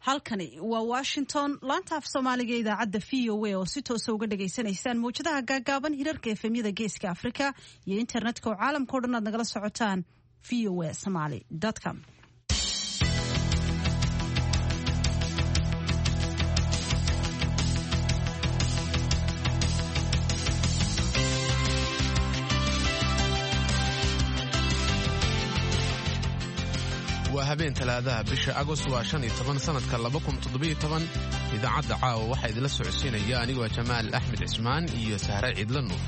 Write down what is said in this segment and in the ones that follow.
halkani waa Washington laanta af Soomaaliga idaacadda VOA oo si toos ah uga dhageysanaysaan muujadaha gaagaaban hirarka efemyada Geeska Afrika iyo internetka oo caalamka oo dhan aad nagala socotaan voasomali.com. waa habeen talaadaha bisha Agost waa 15 sanadka 2017 idaacadda caawa waxa idila socodsiinaya anigoo Jamaal Axmed Cismaan iyo Sahra Ciidlan Nuur.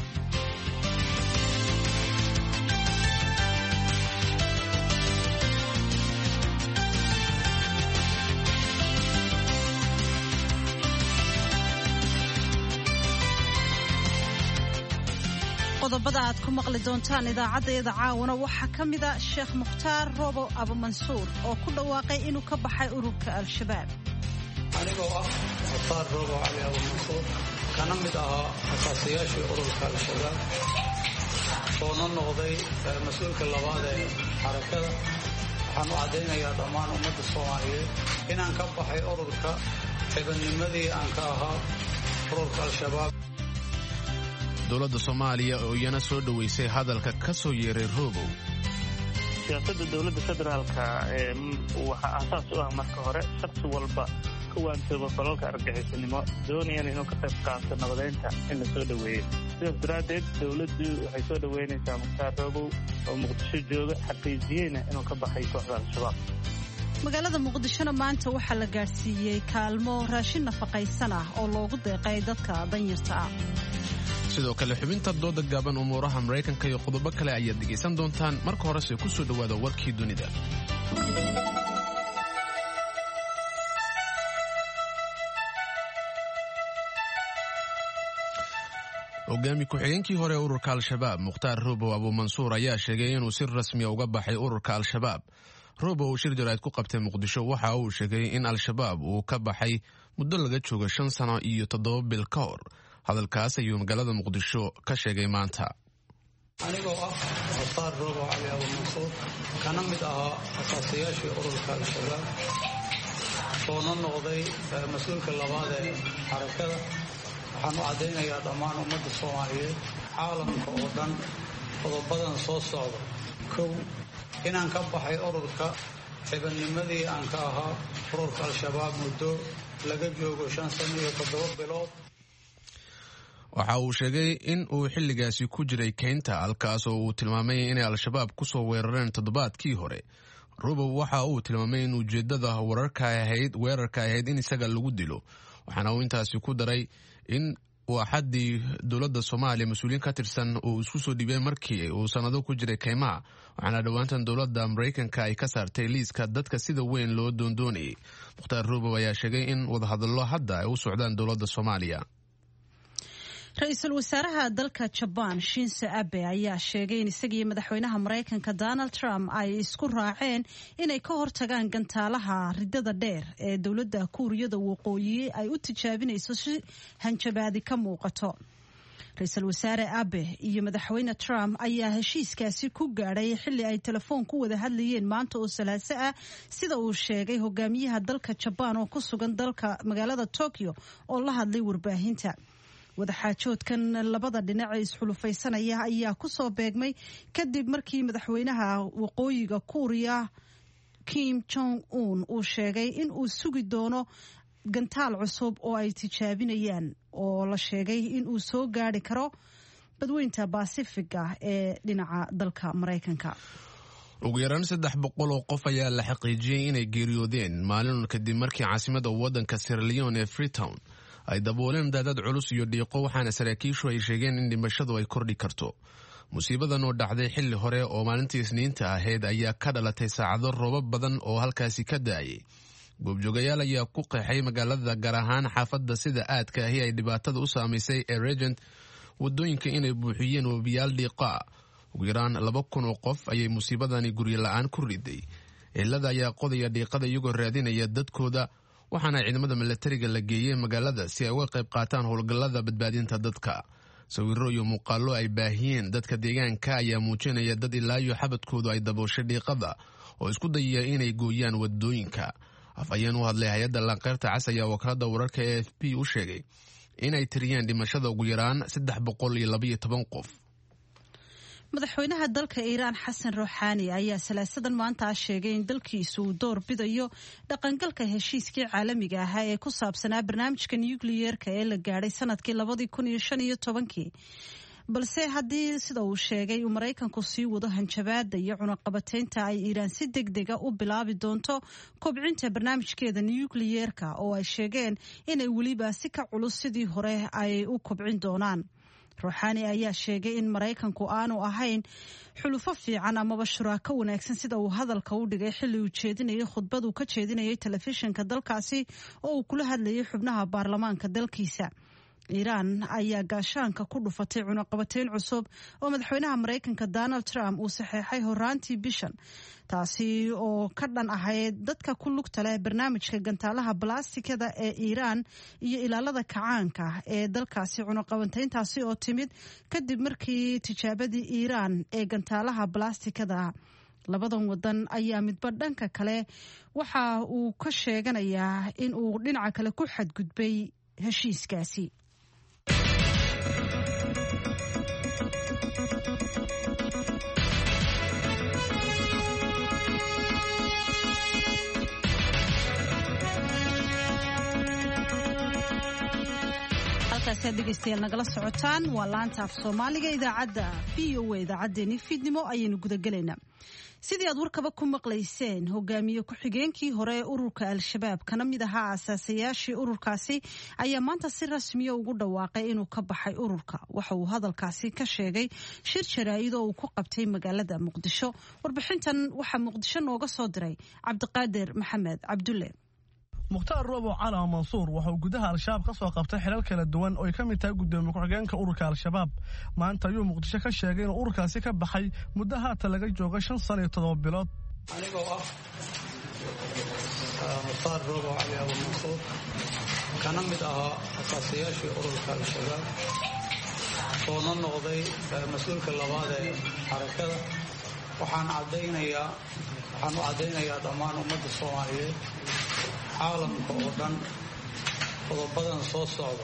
qodobada aad ku maqli doontaan idaacadeeda caawana waxaa ka mid ah Sheekh Mukhtaar Robo Abu Mansuur oo ku dhawaaqay inuu ka baxay ururka Al-Shabaab. anigoo ah Mukhtaar Robo Abu Mansuur kana mid ah asaasiyaashii ururka Al-Shabaab oo noqday mas'uulka labaad ee xarakada. waxaan u cadeynayaa dhammaan ummadda Soomaaliyeed inaan ka baxay ururka xibnimadii aan ka ahaa ururka Al-Shabaab. dowladda Soomaaliya oo iyana soo dhaweysay hadalka ka soo yeeray Robow. siyaasadda dowladda federaalka waxa asaas u ah marka hore shaqsi walba ka waantooba falalka argagixisanimo doonayaan inuu ka qayb qaato nabadeynta in la soo dhaweeyo. sidaas daraaddeed dowladdu waxay soo dhaweynaysaa Mukhtaar Robow oo Muqdisho jooga xaqiijiyeyna inuu ka baxay kooxda Al-Shabaab. magaalada Muqdishona maanta waxaa la gaarsiiyey kaalmo raashin nafaqaysan ah oo loogu deeqay dadka danyarta ah. sidoo kale xubinta dooda gaaban umuuraha Mareykanka iyo qodobo kale ayaad dhegeysan doontaan. marka horese ku soo dhawaada warkii dunida. hogaami ku-xigeenkii hore ururka Al-Shabaab Mukhtaar Robo Abu Mansuur ayaa sheegay inuu si rasmi ah uga baxay ururka Al-Shabaab. Robo uu shir jaraa'id ku qabtay Muqdisho waxa uu sheegay in Al-Shabaab uu ka baxay muddo laga joogo 5 sano iyo 7 bil ka hor. hadalkaas ayuu magaalada Muqdisho ka sheegay maanta. anigoo ah Mukhtaar Robo Abu Mansuur kana mid ah asaasiyaashii ururka Al-Shabaab oo noqday mas'uulka labaad ee xarakada. waxaan u cadeynayaa dhammaan ummadda Soomaaliyeed caalamka oo dhan qodobadan soo socda. 1 inaan ka baxay ururka xibnimadii aan ka ahaa ururka Al-Shabaab muddo laga joogo 5 sano iyo 7 bilood. waxa uu sheegay in uu xilligaasi ku jiray keynta halkaas oo uu tilmaamay inay Al-Shabaab ku soo weerareen toddobaadkii hore. Robow waxa uu tilmaamay in ujeedada weerarka ahayd in isaga lagu dilo. waxaana uu intaasi ku daray in uu xaddii dowladda Soomaaliya mas'uuliin ka tirsan uu isku soo dhibay markii uu sanado ku jiray keymaha. waxaana dhowaantan dowladda Mareykanka ay ka saartay liiska dadka sida weyn loo doondoonayay. Mukhtaar Robow ayaa sheegay in wadahadallo hadda ay u socdaan dowladda Soomaaliya. ra-iisul wasaaraha dalka Japan Shinzo Abe ayaa sheegay in isaga iyo madaxweynaha Mareykanka Donald Trump ay isku raaceen inay ka hortagaan gantaalaha ridada dheer ee dowladda Kuuriyada Waqooyi ay u tijaabinayso si hanjabaadi ka muuqato. ra-iisul wasaare Abe iyo madaxweyne Trump ayaa heshiiskaasi ku gaadhay xilli ay telefoon ku wada hadlayeen maanta oo Salaaso ah sida uu sheegay hogaamiyaha dalka Japan oo ku sugan dalka magaalada Tokyo oo la hadlay warbaahinta. wadaxaajoodkan labada dhinac ee isxulufaysanaya ayaa ku soo beegmay kadib markii madaxweynaha waqooyiga Kuuriya Kim Jong-un uu sheegay in uu sugi doono gantaal cusub oo ay tijaabinayaan oo la sheegay in uu soo gaari karo badweynta Pacifiga ee dhinaca dalka Mareykanka. ugu yaraan 300 oo qof ayaa la xaqiijiyay inay geeriyoodeen maalin kadib markii caasimadda waddanka Sierra Leone ee Freetown ay dabooleen daadad culus iyo dhiiqo. waxaana saraakiishu ay sheegeen in dhimashadu ay kordhi karto. musiibadan oo dhacday xilli hore oo maalintii Isniinta ahayd ayaa ka dhalatay saacado roobab badan oo halkaasi ka daayay. goobjoogayaal ayaa ku qeexay magaalada gaar ahaan xaafadda sida aadka ahi ay dhibaatada u saamaysay ee Regent wadooyinka inay buuxiyeen webiyaal dhiiqa. ugu yaraan 2,000 oo qof ayay musiibadani guryo la'aan ku riday. cilada ayaa qodaya dhiiqada iyagoo raadinaya dadkooda. waxaana ciidamada milatariga la geeyay magaalada si ay uga qayb qaataan howlgallada badbaadinta dadka. sawirro iyo muuqaallo ay baahiyeen dadka deegaanka ayaa muujinaya dad ilaa iyo xabadkoodu ay dabooshay dhiiqada oo isku dayaya inay gooyaan wadooyinka. afhayeen u hadlay hay-adda laanqeyrta cas ayaa wakaalada wararka AFP u sheegay inay tiriyeen dhimashada ugu yaraan 312 qof. madaxweynaha dalka Iiraan Xasan Rouhani ayaa salaasadan maanta sheegay in dalkiisu uu door bidayo dhaqangalka heshiiskii caalamiga ah ee ku saabsanaa barnaamijka nuclear-ka ee la gaadhay sanadkii 2015 balse haddii sida uu sheegay uu Mareykanku sii wado hanjabaada iyo cunaqabateynta ay Iiraan si degdega u bilaabi doonto kobcinta barnaamijkeeda nuclear-ka oo ay sheegeen inay weliba si ka culus sidii hore ay u kobcin doonaan. Rouhani ayaa sheegay in Mareykanku aanu ahayn xulufo fiican amaba shuraako wanaagsan sida uu hadalka u dhigay xilli uu jeedinayay khudbad uu ka jeedinayay telefishinka dalkaasi oo uu kula hadlayay xubnaha baarlamaanka dalkiisa. Iiraan ayaa gaashaanka ku dhufatay cunaqabateyn cusub oo madaxweynaha Mareykanka Donald Trump uu saxeexay horaantii bishan taasi oo ka dhan ahayd dadka ku lugta leh barnaamijka gantaalaha balaastikada ee Iiraan iyo ilaalada kacaanka ee dalkaasi. cunaqabateyntaasi oo timid kadib markii tijaabadii Iiraan ee gantaalaha balaastikada labadan wadan ayaa midba dhanka kale waxa uu ka sheeganayaa in uu dhinaca kale ku xadgudbay heshiiskaasi. halkaas dhegeystayaal nagala socotaan waa laanta af Soomaaliga idaacadda VOA idaacadeeni fiidnimo ayaynu gudagalaynaa. sidii aad warkaba ku maqlayseen hogaamiye ku-xigeenkii hore ee ururka al-shabaab kana mid ahaa asaasayaashii ururkaasi ayaa maanta si rasmiya ugu dhawaaqay inuu ka baxay ururka. waxa uu hadalkaasi ka sheegay shir jaraa'id oo uu ku qabtay magaalada Muqdisho. warbixintan waxaa Muqdisho nooga soo diray Cabdiqaadir Maxamed Cabdulle. mukhtaar roobo cali mansuur waxa uu gudaha al-shabaab ka soo qabtay xilal kala duwan oo ay ka mid tahay gudoomiye ku-xigeenka ururka al-shabaab. maanta ayuu Muqdisho ka sheegay inuu ururkaasi ka baxay muddo haatan laga joogo 5 sano iyo 7 bilood. anigoo ah mukhtaar roobo cali mansuur kana mid ahaa asaasayaashii ururka al-shabaab oo noqday mas'uulka labaad ee xarakada waxaan u caddaynayaa dhammaan ummadda Soomaaliyeed caalamka oo dhan qodobadan soo socda.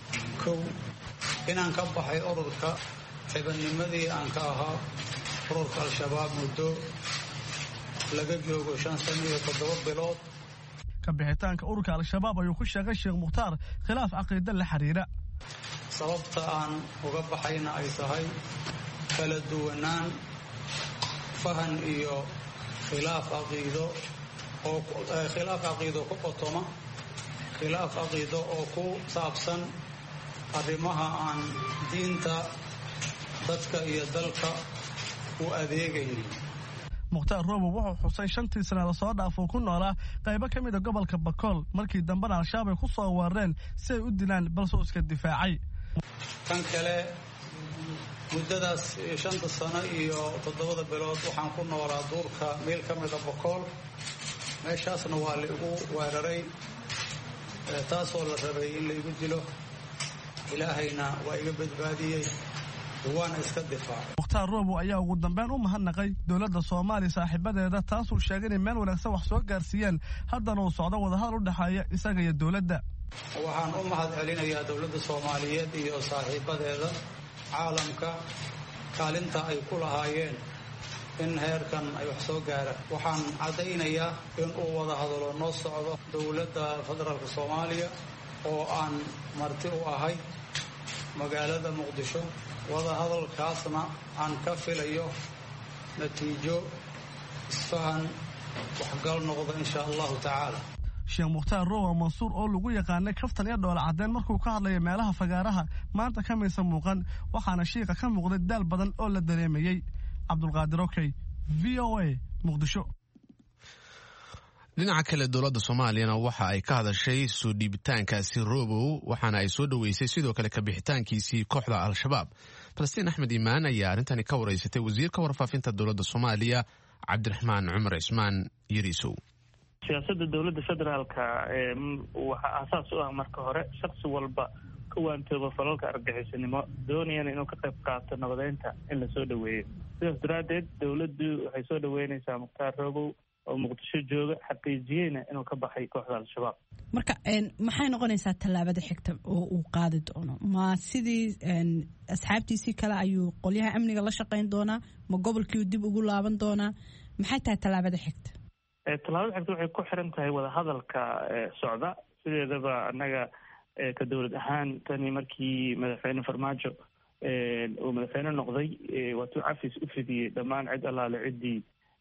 1 inaan ka baxay ururka xibadnimadii aan ka ahaa ururka al-shabaab muddo laga joogo 5 sano iyo 7 bilood. ka bixitaanka ururka al-shabaab ayuu ku sheegay Sheekh Mukhtaar khilaaf caqiido la xiriira. sababta aan uga baxayna ay tahay kala duwanaan fahan iyo khilaaf caqiido ku qotoma khilaaf caqiido oo ku saabsan arrimaha aan diinta dadka iyo dalka u adeegaynin. mukhtaar roobo wuxuu xusay 5 sano la soo dhaafo ku noolaa qaybo ka mid ah gobolka Bakool markii dambana al-shabaab ay ku soo weerareen si ay u dilaan balse iska difaacay. kan kale muddadaas 5 sano iyo 7 bilood waxaan ku noolaa duurka meel ka mid ah Bakool. meeshaasna waa la igu weeraray taasoo la rabay in la igu dilo. ilaahayna waa iga badbaadiyey waana iska difaacay. mukhtaar roobo ayaa ugu dambeyn u mahadnaqay dowladda Soomaaliya saaxiibadeeda taasoo sheegay in meel wanaagsan wax soo gaarsiiyeen haddana uu socdo wadahadal u dhaxeeya isaga iyo dowladda. waxaan u mahad celinayaa dowladda Soomaaliyeed iyo saaxiibadeeda caalamka kaalinta ay ku lahaayeen in heerkan ay wax soo gaaraan. waxaan caddaynayaa in uu wada hadalo noo socdo dowladda federaalka Soomaaliya oo aan marti u ahay magaalada Muqdisho. wada hadalkaasna aan ka filayo natiijo isfahan waxgal noqdo insha Allah tacaala. Sheekh Mukhtaar Roobo Mansuur oo lagu yaqaanay kaftan iyo dhool cadeen markuu ka hadlayay meelaha fagaaraha maanta ka maysan muuqan waxaana sheekha ka muuqday daal badan oo la dareemayay. Cabdulqaadir Okay, VOA, Muqdisho. dhinaca kale dowladda Soomaaliyana waxa ay ka hadashay soo dhiibitaankaasi Roobo waxaana ay soo dhaweysay sidoo kale ka bixitaankiisii kooxda al-shabaab. Falastiin Axmed Imaan ayaa arintani ka wareysatay wasiirka warfaafinta dowladda Soomaaliya Cabdiraxmaan Cumar Cismaan Yariisow. siyaasadda dowladda federaalka waxa asaas u ah marka hore shakhsi walba ka waantooba falalka argagixisanimo doonayana inuu ka qayb qaato nabadeynta in la soo dhaweeyo. sidaas daraadeed dowladdu waxay soo dhaweynaysaa Mukhtaar Roobo oo muqdisho jooga xaqiijiyeyna inuu ka baxay kooxda al-shabaab. marka maxay noqonaysaa tallaabada xigta oo uu qaadi doono? ma sidii asxaabtiisii kale ayuu qolyaha amniga la shaqayn doonaa? ma gobolkii dib ugu laaban doonaa? maxay tahay tallaabada xigta? tallaabada xigta waxay ku xiran tahay wadahadalka socda. sideedaba annaga ka dowlad ahaan tani markii madaxweyne farmaajo uu madaxweyne noqday waatuu cafis u fidiyey dhammaan cid allaale ciddii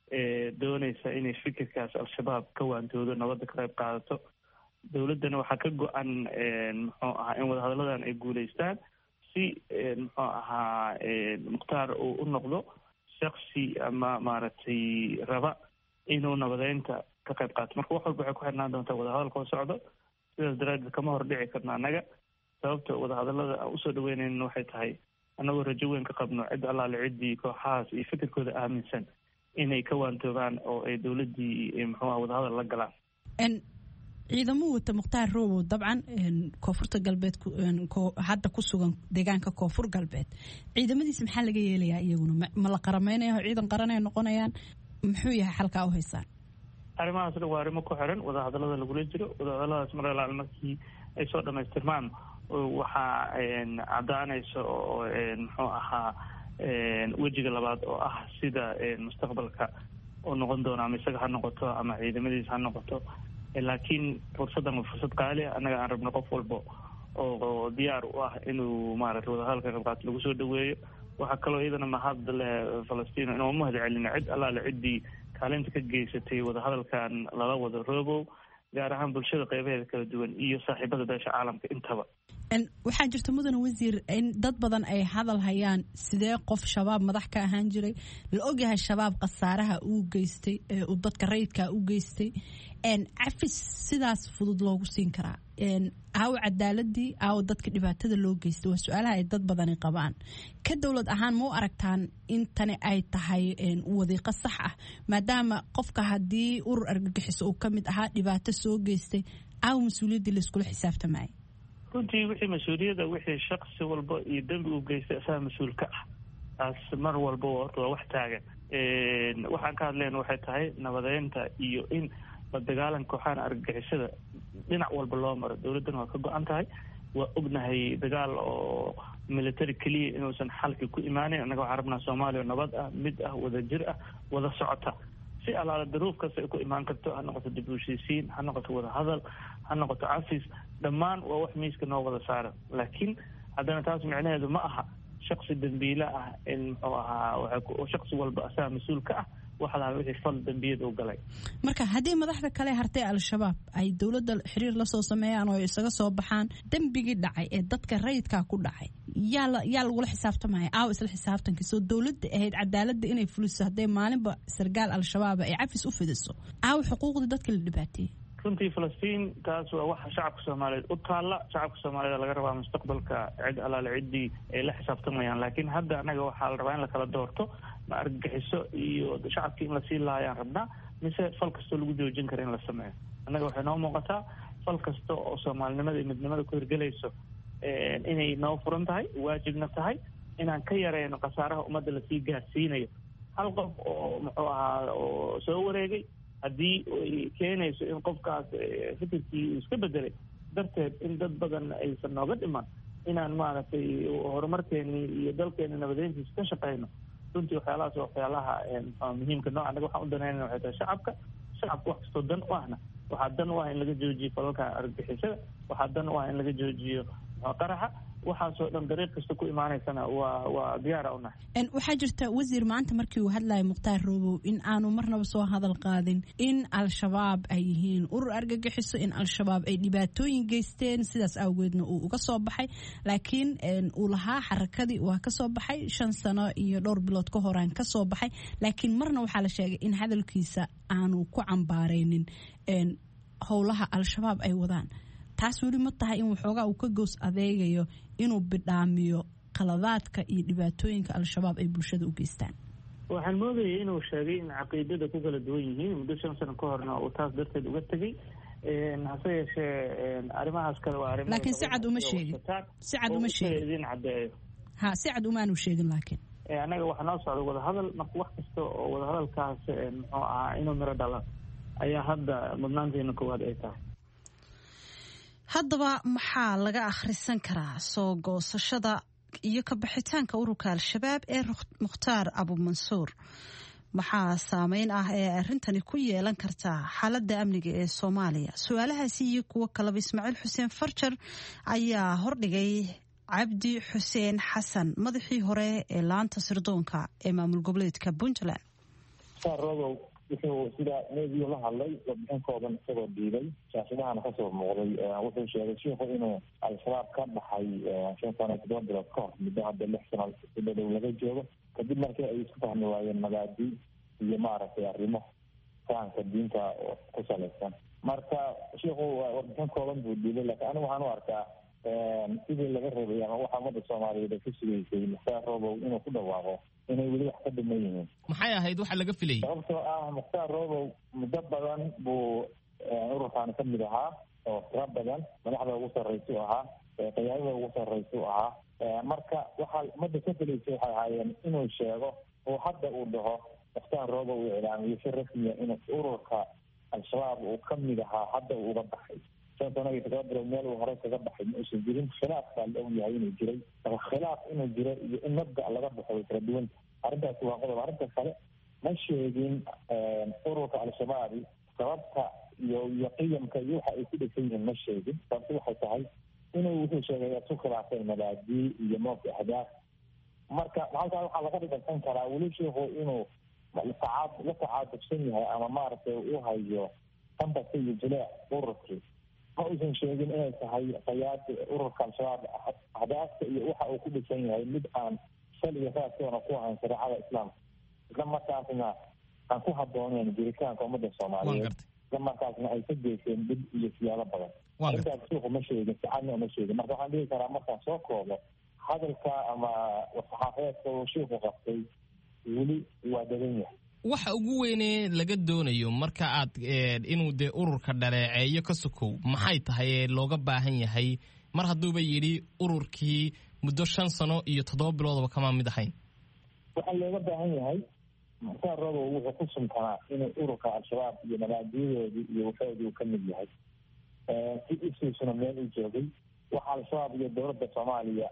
doonaysa inay fikirkaas al-shabaab ka waantoodo nabadda ka qayb qaadato. dowladdana waxaa ka go-an muxuu ahaa in wadahadalladan ay guulaystaan si muxuu ahaa mukhtaar uu u noqdo shaksi ama maaragtay raba inuu nabadeynta ka qayb qaato. marka wax walba waxay ku xirnaan doontaa wadahadalka oo socdo. sidaas daraaddeed kama hordhici karno annaga. sababta wadahadallada aan usoo dhaweynayna waxay tahay annagoo rajo weyn ka qabno cid allaale ciddii kooxahaas iyo fikirkooda aaminsan inay ka waantoobaan oo ay dowladdii muxuu aha wadahadal la galaan. ciidamuu wata mukhtaar roobow dabcan koonfurta galbeed hadda ku sugan deegaanka koonfur galbeed. ciidamadiisa maxaa laga yeelayaa iyaguna? ma la qarameynaya ciidan qaran ay noqonayaan? muxuu yahay xalkaa u haysaan? arrimahaas dhan waa arrimo ku xiran wadahadallada lagula jiro. wadahadalladaas mar alaal markii ay soo dhamaystirmaan waxaa caddaanaysa oo muxuu ahaa wejiga labaad oo ah sida mustaqbalka oo noqon doona ama isaga ha noqoto ama ciidamadiisa ha noqoto. laakiin fursaddan waa fursad qaali ah. annaga aan rabno qof walba oo diyaar u ah inuu maaragtay wadahadalka qayb qaato lagu soo dhaweeyo. waxaa kaloo iyadana mahad leh falastiin inuu mahad celina cid allaale ciddii kaalinta ka geysatay wadahadalkan lala wado roobow, gaar ahaan bulshada qeybaheeda kala duwan iyo saaxiibada beesha caalamka intaba. waxaa jirta mudane wasiir in dad badan ay hadal hayaan sidee qof shabaab madax ka ahaan jiray la ogyahay shabaab khasaaraha uu geystay uu dadka rayidka u geystay cafis sidaas fudud loogu siin karaa? aawo cadaaladii aawo dadka dhibaatada loo geystay? waa su-aalaha ay dad badani qabaan. ka dowlad ahaan ma u aragtaan in tani ay tahay wadiiqo sax ah maadaama qofka haddii urur argagixiso uu ka mid ahaa dhibaato soo geystay aawo mas-uuliyaddii layskula xisaabtamaya? runtii wixii mas-uuliyadda wixii shaksi walba iyo dembi uu geystay asaga mas-uul ka ah. taas mar walba waa wax taagan. waxaan ka hadlayna waxay tahay nabadeynta iyo in la dagaalanka kooxahan argagixisada dhinac walba loo maro. dowladdana waa ka go-an tahay. waa ognahay dagaal oo military keliya inuusan xalki ku imaaneyn. annaga waxaan rabnaa soomaaliya nabad ah, mid ah, wada jir ah, wada socota. si alaala daruuf kasta ay ku imaan karto, ha noqoto dib u heshiisiin, ha noqoto wada hadal, ha noqoto cafis, dhammaan waa wax miiska noo wada saaran. laakiin haddana taas micnaheedu ma aha shaksi dambiile ah in muxuu ahaa shaksi walba asaga mas-uul ka ah waxaa wixii fal dambiyad u galay. marka haddii madaxda kale hartay al-shabaab ay dowladda xiriir la soo sameeyaan oo isaga soo baxaan dembigii dhacay ee dadka rayidkaa ku dhacay yaa lagula xisaabtamaya? aawo isla xisaabtankii soo dowladda ahayd cadaaladda inay fuliso hadday maalinba sargaal al-shabaab ay cafis u fidiso aawo xuquuqdii dadka la dhibaateeyey? runtii falastiin taas waa waxa shacabka soomaaliyeed u taalla. shacabka soomaaliyed laga rabaa mustaqbalka cid allaale ciddii ay la xisaabtamayaan. laakiin hadda annaga waxaa la rabaa in la kala doorto ma argagixiso iyo shacabkii in lasii laayaan rabnaa mise fal kastoo lagu joojin kara in la sameeyo. annaga waxay noo muuqataa fal kasta oo soomaalinimada iyo midnimada ku hirgelayso inay noo furan tahay, waajibna tahay inaan ka yareyno khasaaraha ummadda lasii gaarsiinayo. hal qof oo muxuu ahaa oo soo wareegay haddii ay keenayso in qofkaas fikirkii uu iska bedelay darteed in dad badan aysan nooga dhiman inaan maaragtay horumarkeeni iyo dalkeena nabadeyntiisa ka shaqeyno. runtii waxyaalahaas waa waxyaalaha muhiimka nooca. annaga waxaan u danaynana waxay tahay shacabka wax kastoo dan u ahna waxaa dan u ah in laga joojiyo falalka argagixisada, waxaa dan u ah in laga joojiyo qaraxa. waxaasoo dhan dariiq kasta ku imaanaysana waa diyaara u nahay. waxaa jirta wasiir maanta markii uu hadlayay mukhtaar roobow in aanu marnaba soo hadal qaadin in al-shabaab ay yihiin urur argagixiso, in al-shabaab ay dhibaatooyin geysteen sidaas awgeedna uu uga soo baxay. laakiin uu lahaa xarakadii waa ka soo baxay 5 sano iyo dhowr bilood ka horaan ka soo baxay. laakiin marna waxaa la sheegay in hadalkiisa aanu ku cambaareynin howlaha al-shabaab ay wadaan. taas weli ma tahay in waxoogaa uu ka goos adeegayo inuu bidhaamiyo qaladaadka iyo dhibaatooyinka al-shabaab ay bulshada u geystaan? waxaan moodayay inuu sheegay in caqiidada ku kala duwan yihiin. muddo 5 sano ka horna uu taas darteed uga tegey. hase yeeshee arrimahaas kale waa arrimo laakiin si cad uma sheegin. si cad uma sheegin. idin caddeeyo. si cad umaanu sheegin. laakiin annaga waxa noo socda wadahadal, marka wax kasta oo wadahadalkaas muxuu ahaa inuu miro dhalo ayaa hadda mudnaanteena koowaad ay tahay. haddaba maxaa laga akhrisan karaa soo goosashada iyo ka bixitaanka ururka al-shabaab ee mukhtaar abumansuur? maxaa saameyn ah ee arrintani ku yeelan kartaa xaaladda amniga ee Soomaaliya? su-aalahaasi iyo kuwo kaleba Ismaaciil Xuseen Farjar ayaa hordhigay Cabdi Xuseen Xasan, madaxii hore ee laanta sirdoonka ee maamul goboleedka Puntland. wuxuu sida meediyo la hadlay warbixintoodan isagoo dhiibay shaashadahana kasoo muuqday. wuxuu sheegay shiikhu inuu al-shabaab ka baxay 5 sano 7 bilood ka hor, muddo hadda 6 sano dhow laga joogo, kadib markii ay isku fahmi waayeen mabaadi iyo maaragtay arrimo fahamka diinta ku salaysan. marka shiikhu warbixintoodan buu dhiibay, laakiin anigu waxaan u arkaa sidii laga rabay ama waxa ummadda Soomaaliyeed ay ku sugaysay Mukhtaar Robow inuu ku dhawaaqo inay weli wax ka dhiman yihiin. maxay ahayd waxa laga filayay? sababtoo ah Mukhtaar Robow muddo badan buu ururkan ka mid ahaa oo tiro badan, madaxda ugu sarreysa u ahaa, qiyaadada ugu sarreysa u ahaa. marka waxaa ummadda ka filaysay waxay ahaayeen inuu sheego oo hadda uu dhaho Mukhtaar Robow uu ilaamiyo si rasmiya inuu ururka al-shabaab uu ka mid ahaa, hadda uu uga baxay. sanadii 7 bilood meel uu hore kaga baxay ma uusan jirin. khilaaf baa la ogyahay inuu jiray, khilaaf inuu jiro iyo in mabda laga baxo way kala duwan. arrintaasi waa qodob. arrinta kale ma sheegin ururka al-shabaab sababta iyo qiyamka iyo waxa ay ku dhegsan yihiin ma sheegin. sababta waxay tahay inuu wuxuu sheegay ku khilaafay mabaadii iyo mowqif ahdaaf. marka halkaa waxaa laga dhigsan karaa weli sheekhu inuu la tacaadubsan yahay ama maaragtay u hayo qambasa iyo jileec ururkii. ma uusan sheegin inay tahay qayaada ururka al-shabaab ahdaafta iyo waxa uu ku dhisan yahay mid aan sal iyo raaskoona ku ahayn shareecada islaamka, isla markaasna aan ku habbooneyn jiritaanka ummadda Soomaaliyeed, isla markaasna ay ka geyseen dib iyo siyaalo badan. arrintaas suuqu ma sheegin, sicadna ma sheegin. marka waxaan dhihi karaa markaan soo koobo hadalka ama saxaafadeedka uu shiiku qabtay weli waa dagan yahay. waxa ugu weyne laga doonayo marka aad inuu dee ururka dhaleeceeyo ka sokow maxay tahay ee looga baahan yahay mar hadduuba yidhi ururkii muddo 5 sano iyo 7 biloodba kama mid ahayn? waxaa looga baahan yahay Mukhtaar Robow wuxuu ku suntanaa inuu ururka al-shabaab iyo mabaadiyadoodii iyo waxoodii ka mid yahay. si isuusuna meel u joogay waxa al-shabaab iyo dowladda Soomaaliya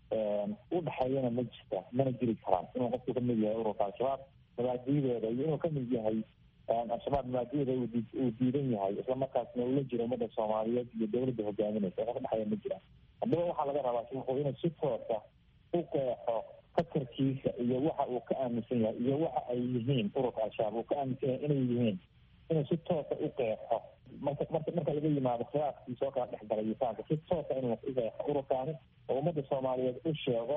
u dhaxeeyana ma jirta, mana jiri karaan. inuu qofku ka mid yahay ururka al-shabaab mabaadiyadeeda iyo inuu ka mid yahay al-shabaab mabaadiyadeeda uu diidan yahay, isla markaasna ula jiro ummadda Soomaaliyeed iyo dowladda hogaaminaysa, wax ka dhexeeya ma jiraan. haddaba waxaa laga rabaa shiikhu inuu si toosa u qeexo fakarkiisa iyo waxa uu ka aaminsan yahay iyo waxa ay yihiin ururka al-shabaab uu ka aaminsan yahay inay yihiin, inuu si toosa u qeexo. marka laga yimaado khilaafkiisa oo kala dhex galay isaanka, si toosa inuu u qeexo ururkaani oo ummadda Soomaaliyeed u sheego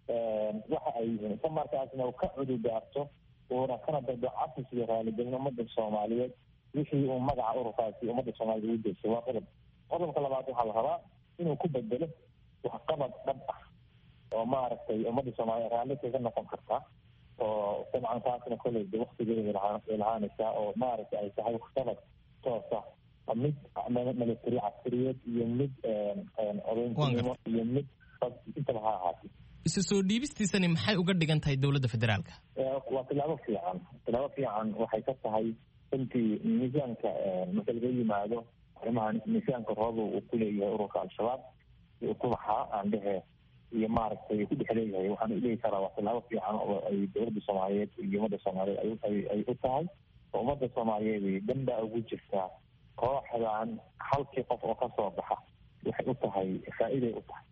waxa ay yihiin, isla markaasna uu ka cududaarto uuna kana dado cafis iyo raaligelin ummadda Soomaaliyeed wixii uu magaca ururkaasi ummadda Soomaaliyeed u jeestay. waa qodob. qodobka labaad waxaa la rabaa inuu ku bedelo waxqabad dhab ah oo maaragtay ummadda Soomaaliyeed raalli kaga noqon karta, oo dabcan taasna kolleyda waktigeeda lahaanaysaa, oo maaragtay ay tahay waxqabad toosa, mid military caskariyeed iyo mid odayntinimo iyo mid intaba ha ahaatay. isa soo dhiibistiisani maxay uga dhigan tahay dowladda federaalka? waa tilaabo fiican waxay ka tahay intii miisaanka marka laga yimaado arrimahan miisaanka Robow uu ku leeyahay ururka al-shabaab iyo kubaxa aan dhehe iyo maaragtay ku dhex leeyahay. waxaan dhihi karaa waa tilaabo fiican oo ay dowladda Soomaaliyeed iyo ummadda Soomaaliyeed ay u tahay, oo ummadda Soomaaliyeed dhanba ugu jirtaa kooxdan halkii qof oo ka soo baxa waxay u tahay faa'iiday u tahay,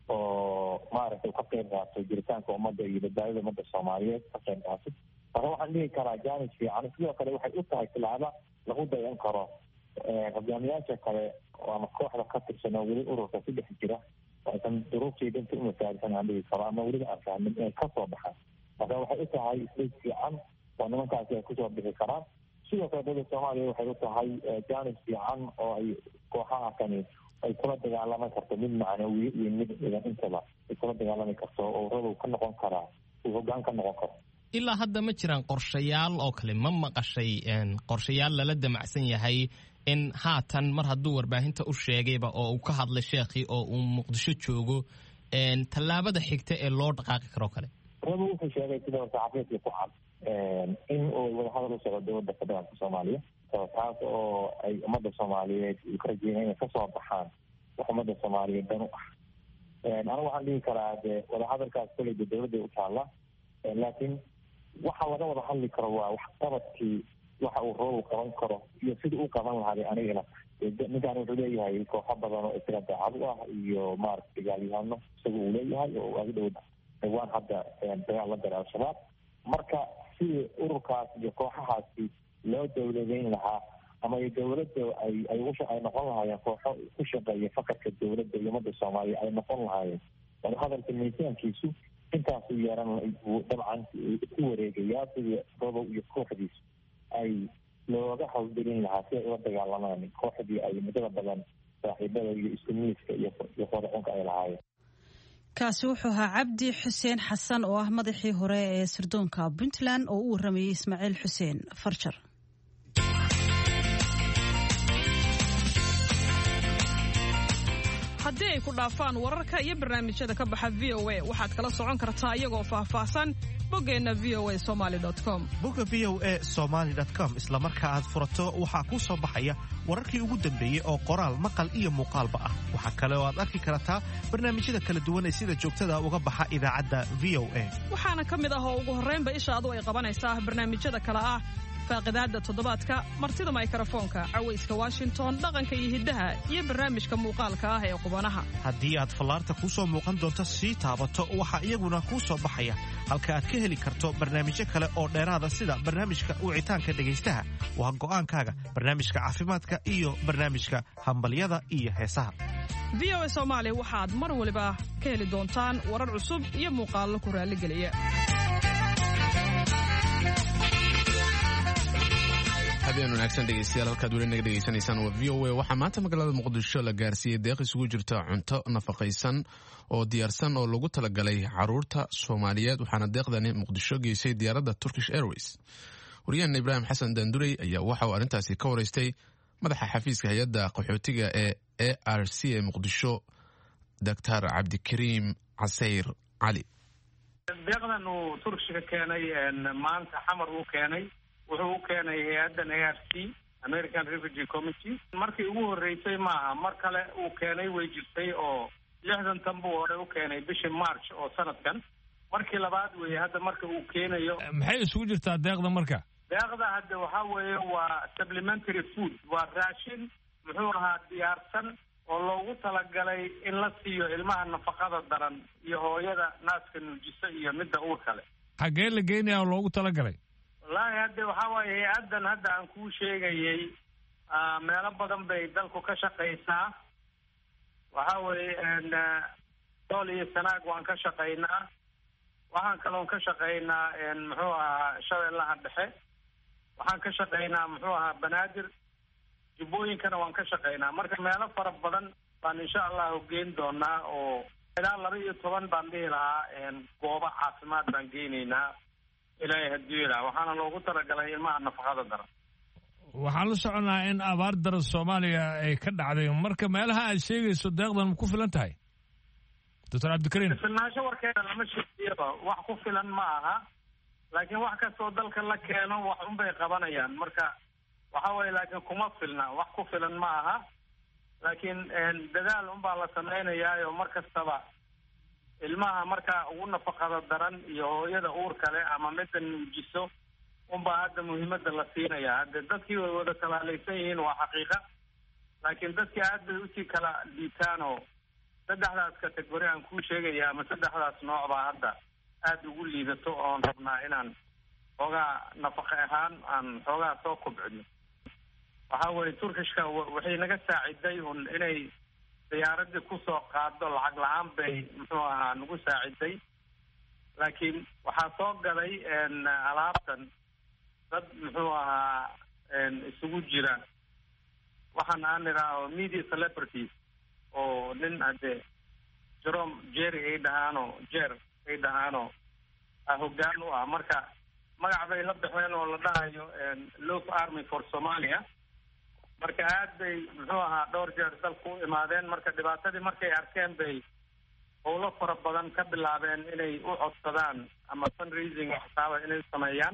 oo maaragtay ka qayb qaato jiritaanka ummadda iyo badbaadada ummadda Soomaaliyeed ka qayb qaato. marka waxaan dhihi karaa jaanis fiican. sidoo kale waxay u tahay tilaabo lagu dayan karo hogaamiyaasha kale ama kooxda ka tirsan oo weli ururka ku dhex jira, aysan duruuftii dhinta u masaalisan aan dhihi karo ama weliba aan fahmin inay ka soo baxaan. marka waxay u tahay isleys fiican oo nimankaasi ay kusoo bixi karaan. sidoo kale dowladda Soomaaliya waxay u tahay jaanis fiican oo ay kooxaha kani ay kula dagaalami karto, mid macnawiye iyo mid ciidan intaba ay kula dagaalami karto, oo Robow ka noqon karaa, uu hoggaan ka noqon karo. ilaa hadda ma jiraan qorshayaal oo kale? ma maqashay qorshayaal lala damacsan yahay in haatan mar hadduu warbaahinta u sheegayba oo uu ka hadlay sheekhii oo uu Muqdisho joogo tallaabada xigta ee loo dhaqaaqi karo kale? rabo wuxuu sheegay sida saxafiyiinta ku cad in uu wadahadal u socdo dowladda federaalka soomaaliya taas oo ay ummadda soomaaliyeed ka rajeynayaan inay kasoo baxaan wax ummadda soomaaliyeed dan u ah. anigu waxaan dhihi karaa dee wadahadalkaas koleyda dowladda u taalla, laakiin waxa laga wada hadli karo waa waxqabadkii waxa uu roobu qaban karo iyo sida uu qaban lahaday anigana ninkaan wuxuu leeyahay kooxo badan oo isla daacad u ah iyo maaragta dagaalyahano isaga uu leeyahay oo uga dhow dhawaan hadda dagaal la galay al-shabaab. marka sidii ururkaas iyo kooxahaasi loo dowladeyn lahaa ama dowladda ay noqon lahaayeen kooxo ku shaqeeya fakarka dowladda iyo ummadda soomaaliya ay noqon lahaayeen wadahadalka miisaankiisu intaasuu yeeran dabcan ku wareegayaa sidii robow iyo kooxdiisu ay looga hawlgelin lahaa si ay ula dagaalamaan kooxdii ay muddada badan saaxiibada iyo isku miiska iyo qodaxunka ay lahaayeen. kaasi wuxuu ahaa cabdi xuseen xasan oo ah madaxii hore ee sirdoonka puntland oo u waramayey ismaaciil xuseen farjar. haddii ay ku dhaafaan wararka iyo barnaamijyada ka baxa v o a waxaad kala socon kartaa iyagoo faahfaahsan boggeenna voasomali.com. bogga v o a somali.com isla marka aad furato waxaa kuu soo baxaya wararkii ugu dambeeyey oo qoraal maqal iyo muuqaalba ah. waxaa kale oo aad arki kartaa barnaamijyada kala duwan ee sida joogtada uga baxa idaacadda v o a. waxaana ka mid ah oo ugu horraynba ishaadu ay qabanaysaa barnaamijyada kale ah faaqidaadda toddobaadka, martida mikrofoonka, cawayska washington, dhaqanka iyo hiddaha, iyo barnaamijka muuqaalka ah ee qubanaha. haddii aad fallaarta kuu soo muuqan doonto sii taabato waxaa iyaguna kuu soo baxaya halka aad ka heli karto barnaamijyo kale oo dheeraada sida barnaamijka wicitaanka dhegaystaha, waa go'aankaaga, barnaamijka caafimaadka iyo barnaamijka hambalyada iyo heesaha. v o a soomaali waxaad mar waliba ka heli doontaan warar cusub iyo muuqaallo ku raalligeliya. habeen wanaagsan dhegeystayaal, halkaad weli naga dhegeysanaysaan waa v o a. waxaa maanta magaalada muqdisho la gaarsiiyey deeq isugu jirta cunto nafaqaysan oo diyaarsan oo lagu talagalay caruurta soomaaliyeed, waxaana deeqdani muqdisho geysay diyaaradda Turkish Airways. waryahan ibraahim xasan daandurey ayaa waxa uu arrintaasi ka waraystay madaxa xafiiska hay-adda qaxootiga ee ARC ee muqdisho, doctor cabdikariim casayr cali. deeqdan uu turkiga keenay maanta xamar uu keenay wuxuu u keenay hay-addan ARC, American Refugee Committee. markii ugu horreysay maaha, mar kale uu keenay way jirtay oo 60 buu hore u keenay bishii March oo sanadkan. markii labaad weeye hadda marka uu keenayo. maxay isugu jirtaa deeqda marka? deeqda hadda waxaa weeye waa supplementary food, waa raashin muxuu ahaa diyaarsan oo loogu talagalay in la siiyo ilmaha nafaqada daran iyo hooyada naaska nuujisa iyo midda uurka leh. xaggee la geynayaa oo loogu talagalay? wallaahi hadda waxaa waaye hay-addan hadda aan kuu sheegayay meelo badan bay dalku ka shaqaysaa. waxaa weeye dool iyo sanaag waan ka shaqaynaa, waxaan kaloon ka shaqaynaa muxuu ahaa shabeellaha dhexe, waxaan ka shaqaynaa muxuu ahaa banaadir, jubbooyinkana waan ka shaqaynaa. marka meelo fara badan baan insha allahu geyn doonaa oo ilaa 12 baan dhihi lahaa goobo caafimaad baan geynaynaa ilaahay hadduu yidhaah. waxaana loogu talagalay ilmaha nafaqada daran. waxaan la soconaa in abaar daran Soomaaliya ay ka dhacday, marka meelaha aad sheegayso deeqdan ma ku filan tahay doctor cabdikariim? filnaansho warkeeda lama sheegayaba, wax ku filan ma aha, laakiin wax kastoo dalka la keeno wax unbay qabanayaan. marka waxa weeye laakiin kuma filna, wax ku filan ma aha, laakiin dadaal unbaa la samaynayaa mar kastaba ilmaha marka ugu nafaqada daran iyo hooyada uurka leh ama midda nuujiso unbaa hadda muhiimada la siinaya. hadda dadkii way wada talaalaysan yihiin waa xaqiiqa, laakiin dadkii aad bay usii kala liitaan oo 3daas kategori aan kuu sheegaya ama 3daas nooc baa hadda aada ugu liidato oon rabnaa inaan xoogaa nafaqa ahaan aan xoogaa soo kobcino. waxaa weeye turkishka waxay naga saaciday un inay diyaaradii kusoo qaado lacag la-aan bay muxuu ahaa nagu saaciday, laakiin waxaa soo galay alaabtan dad muxuu ahaa isugu jira waxaan aan idhaaho media celebrities oo nin hadde Jerome Jerry ay dhahaano hoggaan u ah. marka magac bay la baxeen oo la dhahayo Love Army for Somalia. marka aad bay muxuu ahaa dhowr jeer dalku u imaadeen. marka dhibaatadii markay arkeen bay howlo fara badan ka bilaabeen inay u codsadaan ama fundraising xisaaba inay sameeyaan.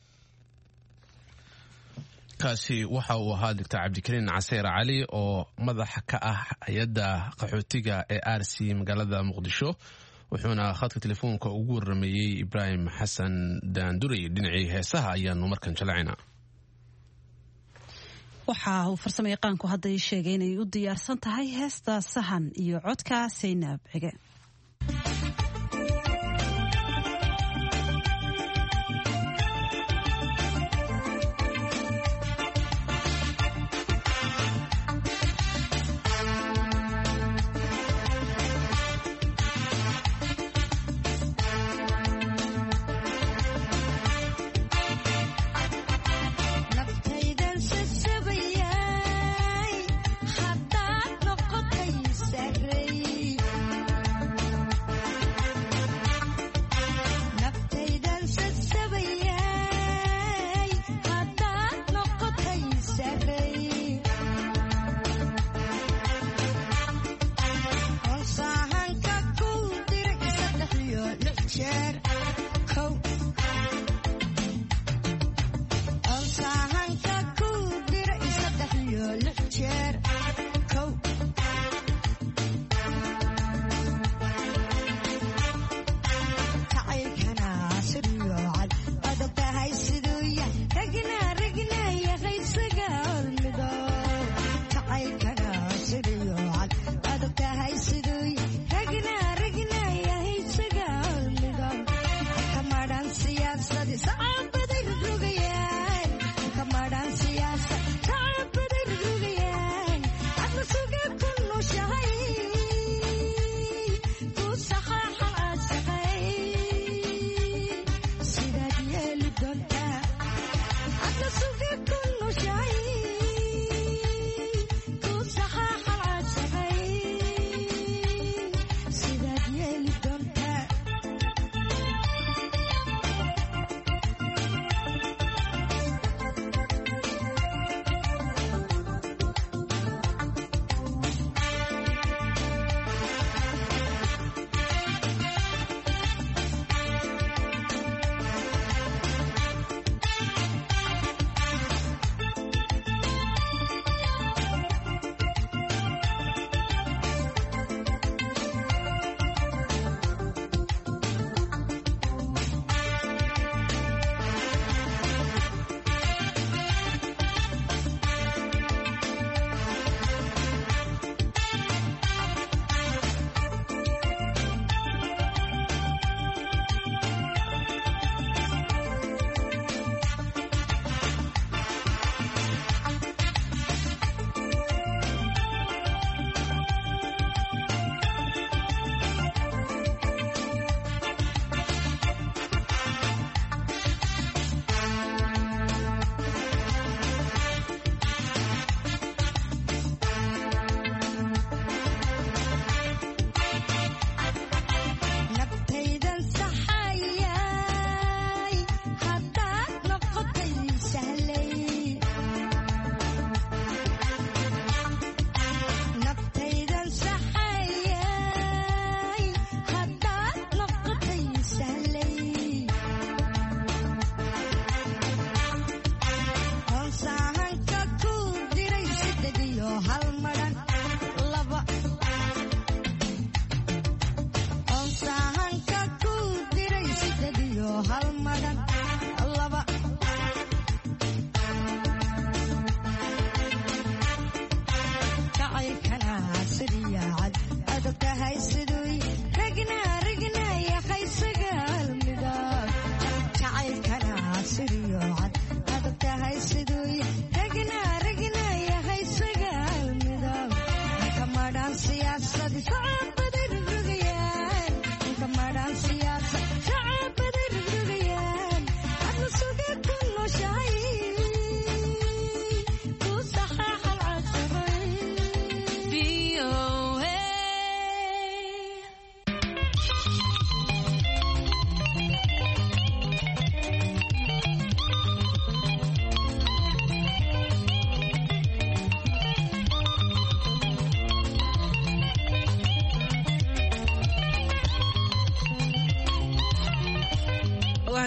kaasi waxa uu ahaa Dr. Cabdikariin Caseer Cali oo madax ka ah hay'adda qaxootiga ee RC magaalada Muqdisho, wuxuuna khadka telefoonka ugu waramayay Ibraahim Xasan Daandurey. dhinacii heesaha ayaanu markan jalaacina. waxa uu farsamayaqaanku hadda ii sheegay inay u diyaarsan tahay heesta Sahan iyo codka Saynab Cige.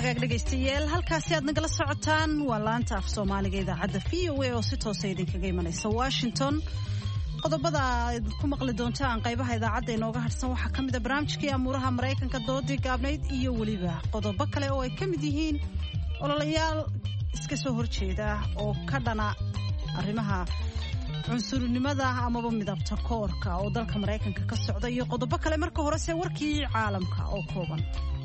hagaag dhegaystayaal halkaasi aad nagala socotaan waa laanta af soomaaliga idaacadda VOA oo si toosa idinkaga imanaysa Washington. qodobada aad ku maqli doontaan qaybaha idaacadda inooga harsan waxaa ka mid ah barnaamijkii amuuraha Mareykanka doodii gaabnayd iyo weliba qodobo kale oo ay ka mid yihiin ololayaal iska soo horjeeda oo ka dhana arrimaha cunsurnimada amaba midabta koorka oo dalka Mareykanka ka socda iyo qodobo kale. marka hore se warkii caalamka oo kooban.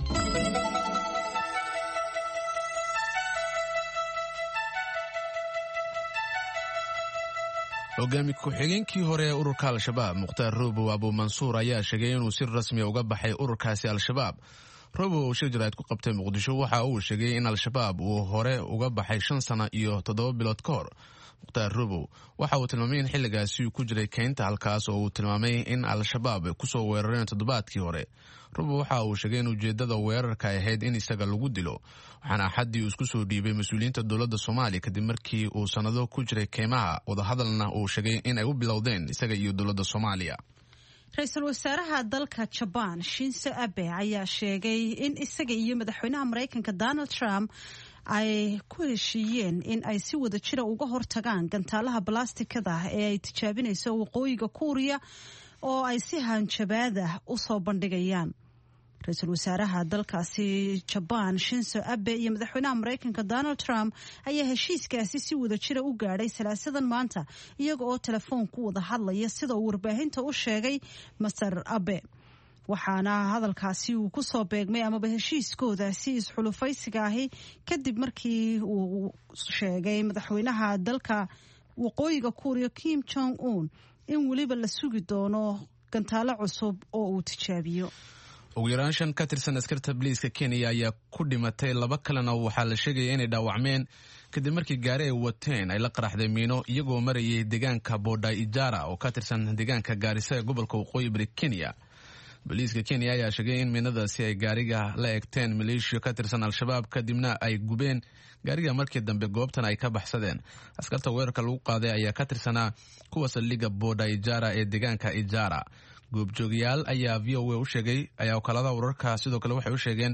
hogaami ku-xigeenkii hore ee ururka al-shabaab mukhtaar robow abu mansuur ayaa sheegay inuu si rasmi uga baxay ururkaasi al-shabaab. robow oo shir jaraa'id ku qabtay muqdisho waxa uu sheegay in al-shabaab uu hore uga baxay 5 sano iyo 7 bilood ka hor. mukhtaar robow waxa uu tilmaamay in xilligaasi uu ku jiray keynta halkaas oo uu tilmaamay in al-shabaab kusoo weerareen toddobaadkii hore. robow waxa uu sheegay in ujeedada weerarka ahayd in isaga lagu dilo, waxaana axaddii uu isku soo dhiibay mas-uuliyiinta dowladda Soomaaliya kadib markii uu sanado ku jiray keymaha. wadahadalna uu sheegay in ay u bilowdeen isaga iyo dowladda Soomaaliya. ra-iisul wasaaraha dalka Japan Shinzo Abe ayaa sheegay in isaga iyo madaxweynaha Mareykanka Donald Trump ay ku heshiiyeen in ay si wada jira uga hortagaan gantaalaha balaastikada ee ay tijaabinayso waqooyiga Kuuriya oo ay si hanjabaada u soo bandhigayaan. ra-iisul wasaaraha dalkaasi Japan Shinzo Abe iyo madaxweynaha Mareykanka Donald Trump ayaa heshiiskaasi si wada jira u gaadhay salaasadan maanta iyaga oo telefoon ku wada hadlaya sida uu warbaahinta u sheegay Mr. Abe. waxaana hadalkaasi uu ku soo beegmay amaba heshiiskoodaasi isxulufaysiga ahi kadib markii uu sheegay madaxweynaha dalka waqooyiga Kuuriya Kim Jong Un in weliba la sugi doono gantaalo cusub oo uu tijaabiyo. ugu yaraan 5 ka tirsan askarta booliiska Kenya ayaa ku dhimatay, 2 kalena waxaa la sheegay inay dhaawacmeen kadib markii gaari ay wateen ay la qaraxday miino iyagoo marayay deegaanka Boda Ijara oo ka tirsan deegaanka Garissa ee gobolka waqooyi bari Kenya. booliiska Kenya ayaa sheegay in miinadaasi ay gaariga la eegteen maleeshiya ka tirsan al-shabaab kadibna ay gubeen gaariga markii dambe goobtan ay ka baxsadeen. askarta weerarka lagu qaaday ayaa ka tirsanaa kuwa saldhigga Boda Ijara ee deegaanka Ijara. goobjoogayaal ayaa VOA u sheegay ayaa wakaalada wararka sidoo kale waxay u sheegeen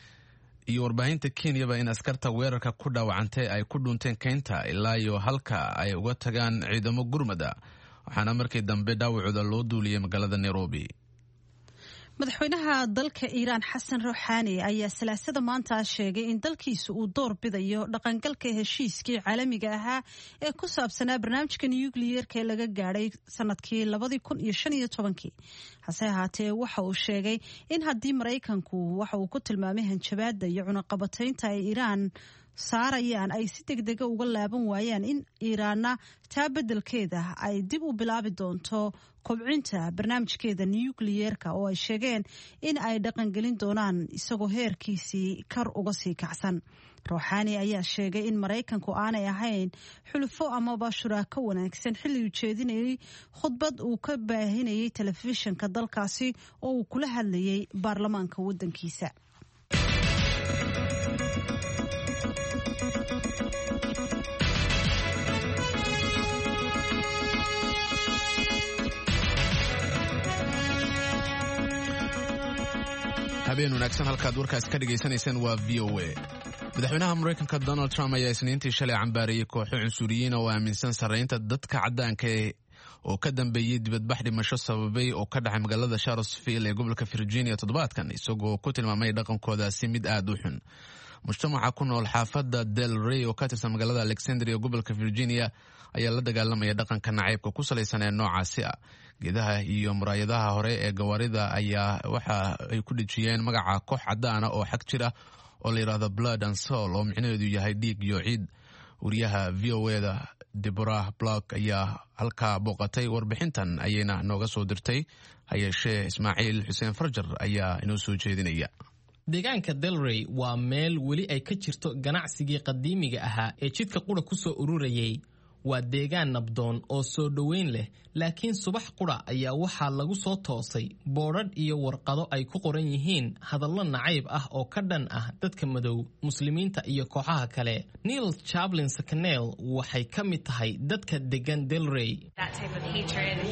iyo warbaahinta Kenyaba in askarta weerarka ku dhaawacantay ay ku dhunteen keynta ilaa iyo halka ay uga tagaan ciidamo gurmada, waxaana markii dambe dhaawacooda loo duuliyay magaalada Nairobi. madaxweynaha dalka Iiraan Xasan Rouhani ayaa salaasada maanta sheegay in dalkiisu uu door bidayo dhaqangalka heshiiskii caalamiga ahaa ee ku saabsanaa barnaamijka nukliyeerka ee laga gaadhay sanadkii 2015. hase ahaatee waxa uu sheegay in haddii Mareykanku waxa uu ku tilmaamay hanjabaada iyo cunaqabataynta ay Iiraan saarayaan ay si degdega uga laaban waayaan in Iiraanna taa beddelkeeda ay dib u bilaabi doonto kobcinta barnaamijkeeda nukliyeerka oo ay sheegeen in ay dhaqangelin doonaan isagoo heerkiisii kar uga sii kacsan. Rouhani ayaa sheegay in Mareykanku aanay ahayn xulufo amaba shuraako wanaagsan xilli uu jeedinayay khudbad uu ka baahinayay telefishinka dalkaasi oo uu kula hadlayay baarlamaanka waddankiisa. habeen wanaagsan halkaad warkaas ka dhageysanaysaan waa VOA. madaxweynaha Mareykanka Donald Trump ayaa isniintii shalay cambaarayay kooxo cunsuriyiin oo aaminsan sarreynta dadka caddaanka oo ka dambeeyay dibadbax dhimasho sababay oo ka dhacay magaalada Charlottesville ee gobolka Virginia toddobaadkan, isagoo ku tilmaamay dhaqankoodaasi mid aad u xun. mujtamaca ku nool xaafadda Del Rey oo ka tirsan magaalada Alexandria gobolka Virginia ayaa la dagaalamaya dhaqanka nacaybka ku salaysan ee noocaasi ah. geedaha iyo muraayadaha hore ee gawaarida ayaa waxa ay ku dhijiyeen magaca koox cadaan oo xag jira oo la yiraahdo Blood and Soul oo micnaheedu yahay dhiig iyo ciid. wariyaha VOA-da Deborah Block ayaa halka booqatay, warbixintan ayayna nooga soo dirtay. hayeeshee Ismaaciil Xuseen Farjar ayaa inoo soo jeedinaya. deegaanka Delray waa meel weli ay ka jirto ganacsigii qadiimiga ahaa ee jidka qura ku soo ururayay. waa deegaan nabdoon oo soo dhoweyn leh, laakiin subax qura ayaa waxaa lagu soo toosay boodhadh iyo warqado ay ku qoran yihiin hadallo nacayb ah oo ka dhan ah dadka madow, muslimiinta iyo kooxaha kale. Neil Chaplin Sakaneel waxay ka mid tahay dadka degan Delray.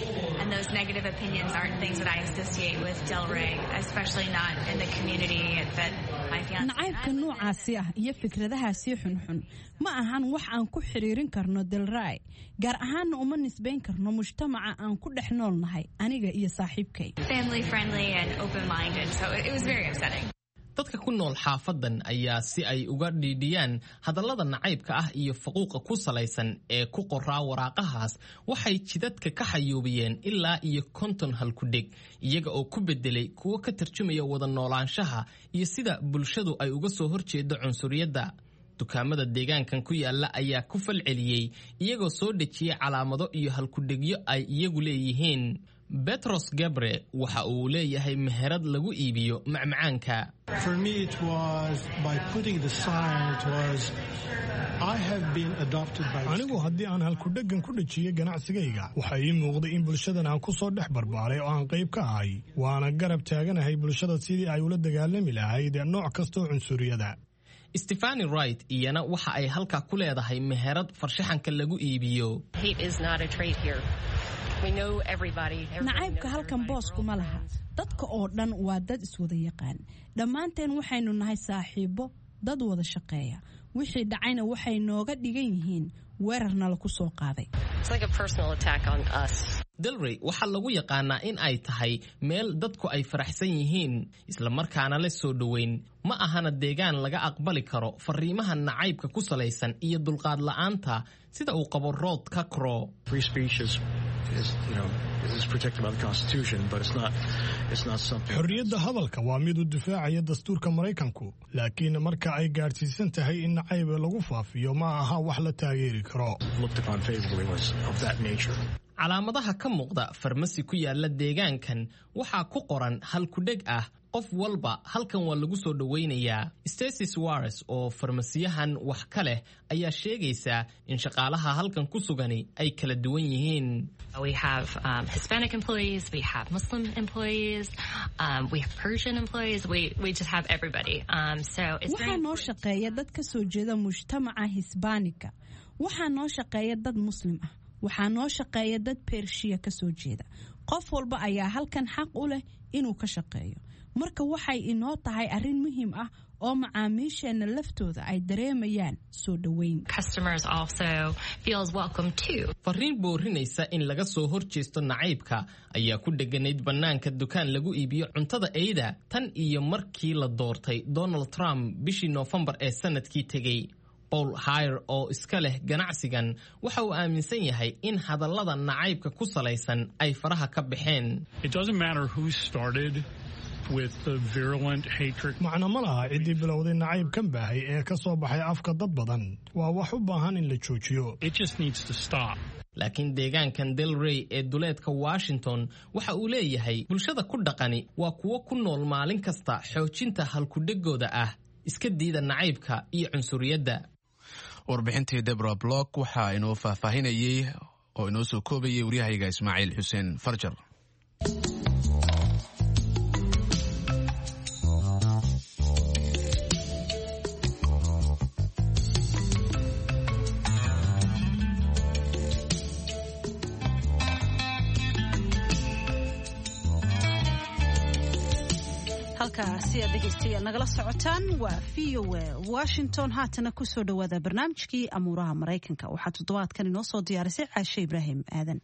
And those negative opinions aren't things that I associate with Delray, especially not in the community that my fiancé. nacaybka noocaasi ah iyo fikradahaasi xunxun ma ahan wax aan ku xiriirin karno Delray, gaar ahaan uma nisbayn karno mujtamaca aan ku dhex noolnahay aniga iyo saaxiibkay. Family friendly and open minded, so it was very upsetting. dadka ku nool xaafadan ayaa si ay uga dhiidhiyaan hadallada nacaybka ah iyo faquuqa ku salaysan ee ku qoraa waraaqahaas waxay jidadka ka xayuubiyeen ilaa iyo 50 halkudheg iyaga oo ku bedelay kuwo ka tarjumaya wada noolaanshaha iyo sida bulshadu ay uga soo horjeedo cunsuriyadda. dukaamada deegaankan ku yaala ayaa ku falceliyey iyagoo soo dhejiyay calaamado iyo halkudhegyo ay iyagu leeyihiin. Petros Gabre waxa uu leeyahay meherad lagu iibiyo macmacaanka. For me it was by putting the sign, it was I have been adopted by. anigu haddii aan halkudhegan ku dhejiyay ganacsigayga waxa ii muuqday in bulshadan aan ku soo dhex barbaaray oo aan qayb ka ahay waana garab taaganahay bulshada sidii ay ula dagaalami lahayd nooc kastoo cunsuriyada. Stephanie Wright iyana waxa ay halka ku leedahay meherad farshaxanka lagu iibiyo. Hate is not a trait here. We know everybody. nacaybka halkan boos kuma laha. dadka oo dhan waa dad iswada yaqaan. dhammaanteen waxaynu nahay saaxiibo, dad wada shaqeeya. wixii dhacayna waxay nooga dhigan yihiin weerarna la ku soo qaaday. It's like a personal attack on us. Delray waxa lagu yaqaanaa in ay tahay meel dadku ay faraxsan yihiin isla markaana la soo dhaweyn. ma ahana deegaan laga aqbali karo fariimaha nacaybka ku salaysan iyo dulqaad la'aanta sida uu qabo Rod Kakro. Free speech is protected by the Constitution, but it's not something. xorriyadda hadalka waa mid u difaacaya dastuurka Mareykanku, laakiin marka ay gaarsiisan tahay in nacayb lagu faafiyo ma aha wax la taageeri karo. Looked upon favorably was of that nature. calaamadaha ka muuqda farmasi ku yaala deegaankan waxaa ku qoran halkudheg ah qof walba halkan waa lagu soo dhaweynayaa. Stacy Suarez oo farmasiyahan wax ka leh ayaa sheegaysa in shaqaalaha halkan ku sugani ay kala duwan yihiin. We have Hispanic employees, we have Muslim employees, we have Persian employees, we just have everybody. So it's waxaa noo shaqeeya dad ka soo jeeda mujtamaca Hisbaanika, waxaa noo shaqeeya dad Muslim ah, waxaa noo shaqeeya dad Pershiya ka soo jeeda. qof walba ayaa halkan xaq u leh inuu ka shaqeeyo. marka waxay inoo tahay arrin muhiim ah oo macaamiisheena laftooda ay dareemayaan soo dhaweyn. Customers also feels welcome too. fariin boorinaysa in laga soo horjeesto nacaybka ayaa ku dheganayd bannaanka dukaan lagu iibiyo cuntada eyda tan iyo markii la doortay Donald Trump bishii November ee sanadkii tegay. Paul Heyer oo iska leh ganacsigan waxa uu aaminsan yahay in hadallada nacaybka ku salaysan ay faraha ka baxeen. It doesn't matter who started with the virulent hatred. macna ma laha ciddii bilowday nacaybkan baahay ee ka soo baxay afka dad badan waa wax u baahan in la joojiyo. It just needs to stop. laakiin deegaankan Delray ee duleedka Washington waxa uu leeyahay bulshada ku dhaqani waa kuwo ku nool maalin kasta xoojinta halkudhegooda ah iska diida nacaybka iyo cunsuriyadda. warbixintii Deborah Block waxa inoo faahfaahinayay oo inoo soo koobayay wariyahayga Ismaaciil Xuseen Farjar. halkaasi aad dhegeystayaal nagala socotaan waa VOA Washington. haatana ku soo dhawaada barnaamijkii amuuraha Mareykanka waxaa toddobaadkan inoo soo diyaarisay Caashe Ibraahim Aadan.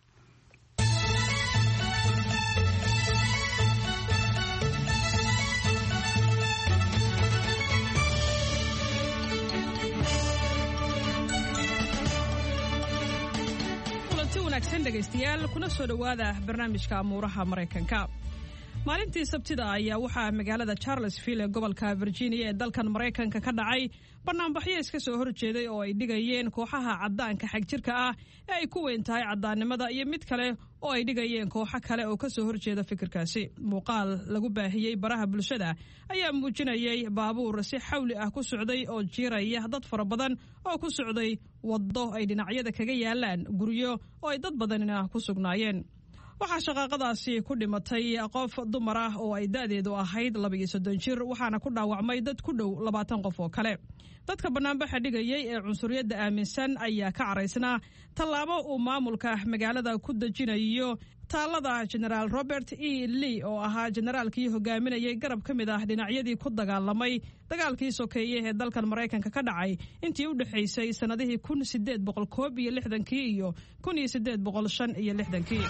kulanti wanaagsan dhegeystayaal kuna soo dhawaada barnaamijka amuuraha Mareykanka. maalintii sabtida ayaa waxaa magaalada Charlottesville ee gobolka Virginia ee dalkan Mareykanka ka dhacay banaanbaxyo iska soo horjeeday oo ay dhigayeen kooxaha cadaanka xagjirka ah ee ay ku weyn tahay cadaannimada iyo mid kale oo ay dhigayeen kooxo kale oo ka soo horjeeda fikirkaasi. muuqaal lagu baahiyey baraha bulshada ayaa muujinayay baabuur si xawli ah ku socday oo jiiraya dad fara badan oo ku socday waddo ay dhinacyada kaga yaalaan guryo oo ay dad badanina ku sugnaayeen. waxaa shaqaaqadaasi ku dhimatay qof dumar ah oo ay da'deedu ahayd 32 jir waxaana ku dhaawacmay dad ku dhow 20 qof oo kale. dadka banaanbaxa dhigayay ee cunsuriyadda aaminsan ayaa ka caraysnaa tallaabo uu maamulka magaalada ku dejinayo taalada jenaraal Robert E. Lee oo ahaa generaalkii hogaaminayay garab ka mid ah dhinacyadii ku dagaalamay dagaalkii sokeeye ee dalkan Mareykanka ka dhacay intii u dhaxaysay sanadihii 1861 iyo 1865.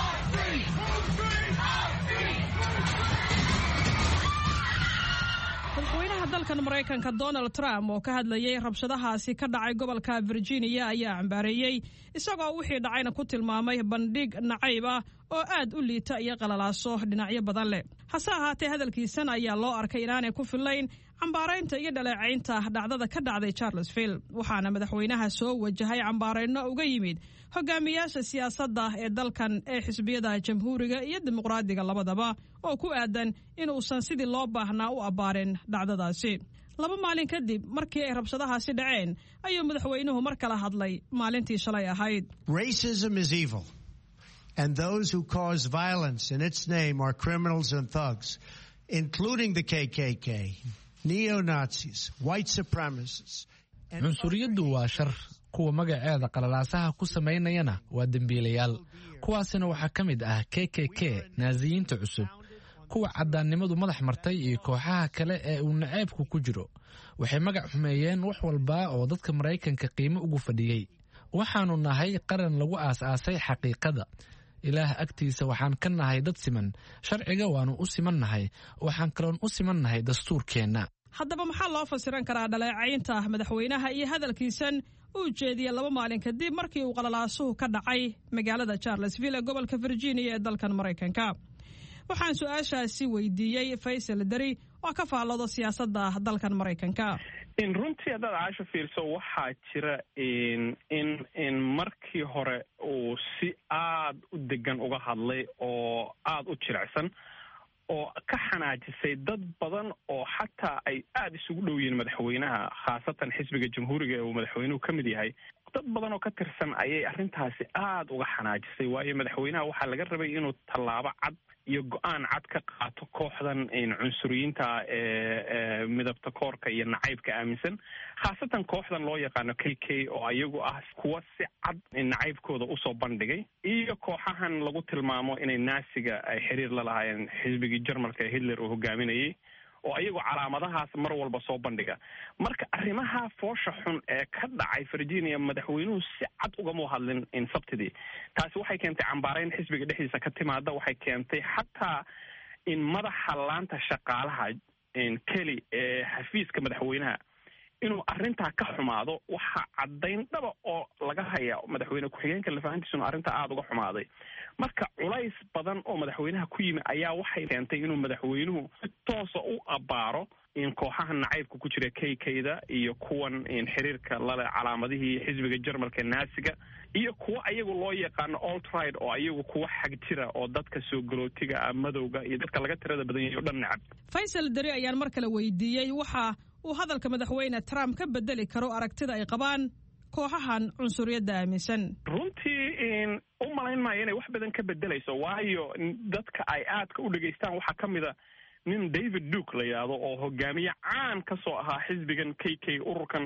madaxweynaha dalkan Mareykanka Donald Trump oo ka hadlayay rabshadahaasi ka dhacay gobolka Virginia ayaa cambaareeyay isagoo wixii dhacayna ku tilmaamay bandhig nacayb ah oo aad u liita iyo qalalaaso dhinacyo badan leh. hase ahaatee hadalkiisan ayaa loo arkay inaanay ku filayn cambaaraynta iyo dhaleecaynta dhacdada ka dhacday Charlottesville, waxaana madaxweynaha soo wajahay cambaarayno uga yimid hogaamiyaasha siyaasadda ee dalkan ee xisbiyada jamhuuriga iyo dimuqraadiga labadaba oo ku aadan inuusan sidii loo baahnaa u abbaarin dhacdadaasi. 2 maalin kadib markii ay rabshadahaasi dhaceen ayuu madaxweynuhu mar kala hadlay maalintii shalay ahayd. Racism is evil, and those who cause violence in its name are criminals and thugs, including the KKK, neo-Nazis, white supremacists. cunsuriyaddu waa shar, kuwa magaceeda qalalaasaha ku samaynayana waa dembiilayaal. kuwaasina waxaa ka mid ah KKK, naaziyiinta cusub, kuwa caddaannimadu madax martay iyo kooxaha kale ee uu naceebku ku jiro. waxay magac xumeeyeen wax walba oo dadka Mareykanka qiimo ugu fadhiyey. waxaanu nahay qaran lagu aas-aasay xaqiiqada. ilaah agtiisa waxaan ka nahay dad siman, sharciga waanu u simannahay, waxaan kaloon u simannahay dastuurkeenna. haddaba maxaa loo fasiran karaa dhaleecaynta madaxweynaha iyo hadalkiisan uu jeediyay 2 maalin kadib markii uu qalalaasuhu ka dhacay magaalada Charlottesville ee gobolka Virginia ee dalkan Mareykanka? waxaan su'aashaasi weydiiyey Faysal Dari oo ka faallooda siyaasadda dalkan Mareykanka. runtii haddaad caasho fiirso waxaa jira in markii hore uu si aad u degan uga hadlay oo aad u jilicsan oo ka xanaajisay dad badan oo xataa ay aad isugu dhow yihiin madaxweynaha, khaasatan xisbiga jamhuuriga ee uu madaxweynuhu ka mid yahay. dad badan oo ka tirsan ayay arrintaasi aad uga xanaajisay, waayo madaxweynaha waxaa laga rabay inuu tallaabo cad iyo go-aan cad ka qaato kooxdan cunsuriyiinta ee midabta koorka iyo nacaybka aaminsan, khaasatan kooxdan loo yaqaano KK oo ayagu ah kuwa si cad nacaybkooda usoo bandhigay, iyo kooxahan lagu tilmaamo inay naasiga ay xiriir la lahaayeen xisbigii Jarmalka ee Hitler uu hogaaminayay, oo ayagu calaamadahaas mar walba soo bandhiga. marka arrimaha foosha xun ee ka dhacay Virginia madaxweynuhu si cad ugama hadlin sabtidii. taasi waxay keentay cambaarayn xisbiga dhexdiisa ka timaada, waxay keentay xataa in madaxa laanta shaqaalaha Kelly ee xafiiska madaxweynaha inuu arrintaa ka xumaado. waxaa caddayn dhaba oo laga haya madaxweyne ku-xigeenka lafahantiisuna arrintaa aada uga xumaaday. marka culays badan oo madaxweynaha ku yimi ayaa waxay keentay inuu madaxweynuhu si toosa u abbaaro kooxaha nacaybka ku jira KK-da iyo kuwan xiriirka lale calaamadihii xisbiga Jarmalka naasiga, iyo kuwa ayagu loo yaqaano alt-right oo ayagu kuwa xag jira oo dadka soo galootiga ah, madowga iyo dadka laga tirada badan yahay oo dhan nacab. Faysal Dari ayaan mar kale weydiiyey waxa uu hadalka madaxweyne Trump ka bedeli karo aragtida ay qabaan kooxahan cunsuriyadda aaminsan. runtii u malayn maayo inay wax badan ka bedelayso, waayo dadka ay aadka u dhageystaan waxaa ka mid a nin David Duke la yidhaahdo oo hogaamiye caan ka soo ahaa xisbigan KK, ururkan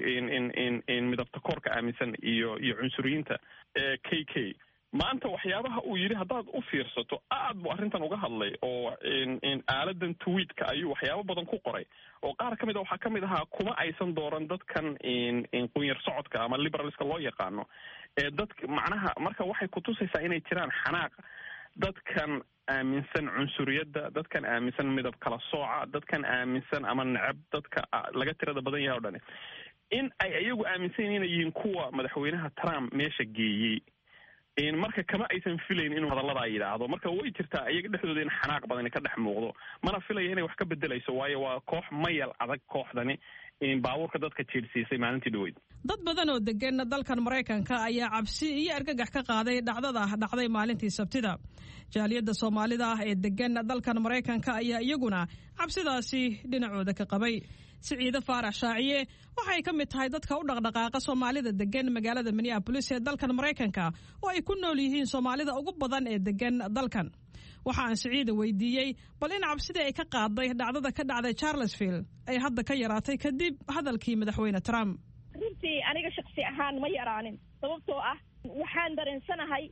midabta koorka aaminsan iyo cunsuriyiinta ee KK. maanta waxyaabaha uu yidhi haddaad u fiirsato aad buu arrintan uga hadlay, oo aaladan tweetka ayuu waxyaabo badan ku qoray, oo qaar ka mid a waxaa ka mid ahaa kuma aysan dooran dadkan qunyar socodka ama liberalska loo yaqaano ee dadka macnaha marka waxay kutusaysaa inay jiraan xanaaq dadkan aaminsan cunsuriyadda, dadkan aaminsan midab kala sooca, dadkan aaminsan ama necab dadka laga tirada badan yahay o dhani in ay iyagu aaminsan inay yihiin kuwa madaxweynaha Trump meesha geeyey. marka kama aysan filayn inuu hadalladaa yidhaahdo. marka way jirtaa iyaga dhexdooda in xanaaq badani ka dhex muuqdo, mana filaya inay wax ka bedelayso, waayo waa koox mayal adag kooxdani baabuurka dadka jiirsiisay maalintii dhaweyd. dad badan oo degan dalkan Mareykanka ayaa cabsi iyo argagax ka qaaday dhacday maalintii Sabtida. jaaliyadda Soomaalida ah ee degan dalkan Mareykanka ayaa iyaguna cabsidaasi dhinacooda ka qabay. Siciide Faarax Shaaciye waxay ka mid tahay dadka u dhaqdhaqaaqa Soomaalida degan magaalada Minneapolis ee dalkan Mareykanka oo ay ku nool yihiin Soomaalida ugu badan ee degan dalkan. waxa aan Siciide weydiiyey bal in cabsidii ay ka qaaday dhacdada ka dhacday Charlottesville ay hadda ka yaraatay kadib hadalkii madaxweyne Trump. runtii aniga shakhsi ahaan ma yaraanin, sababtoo ah waxaan dareensanahay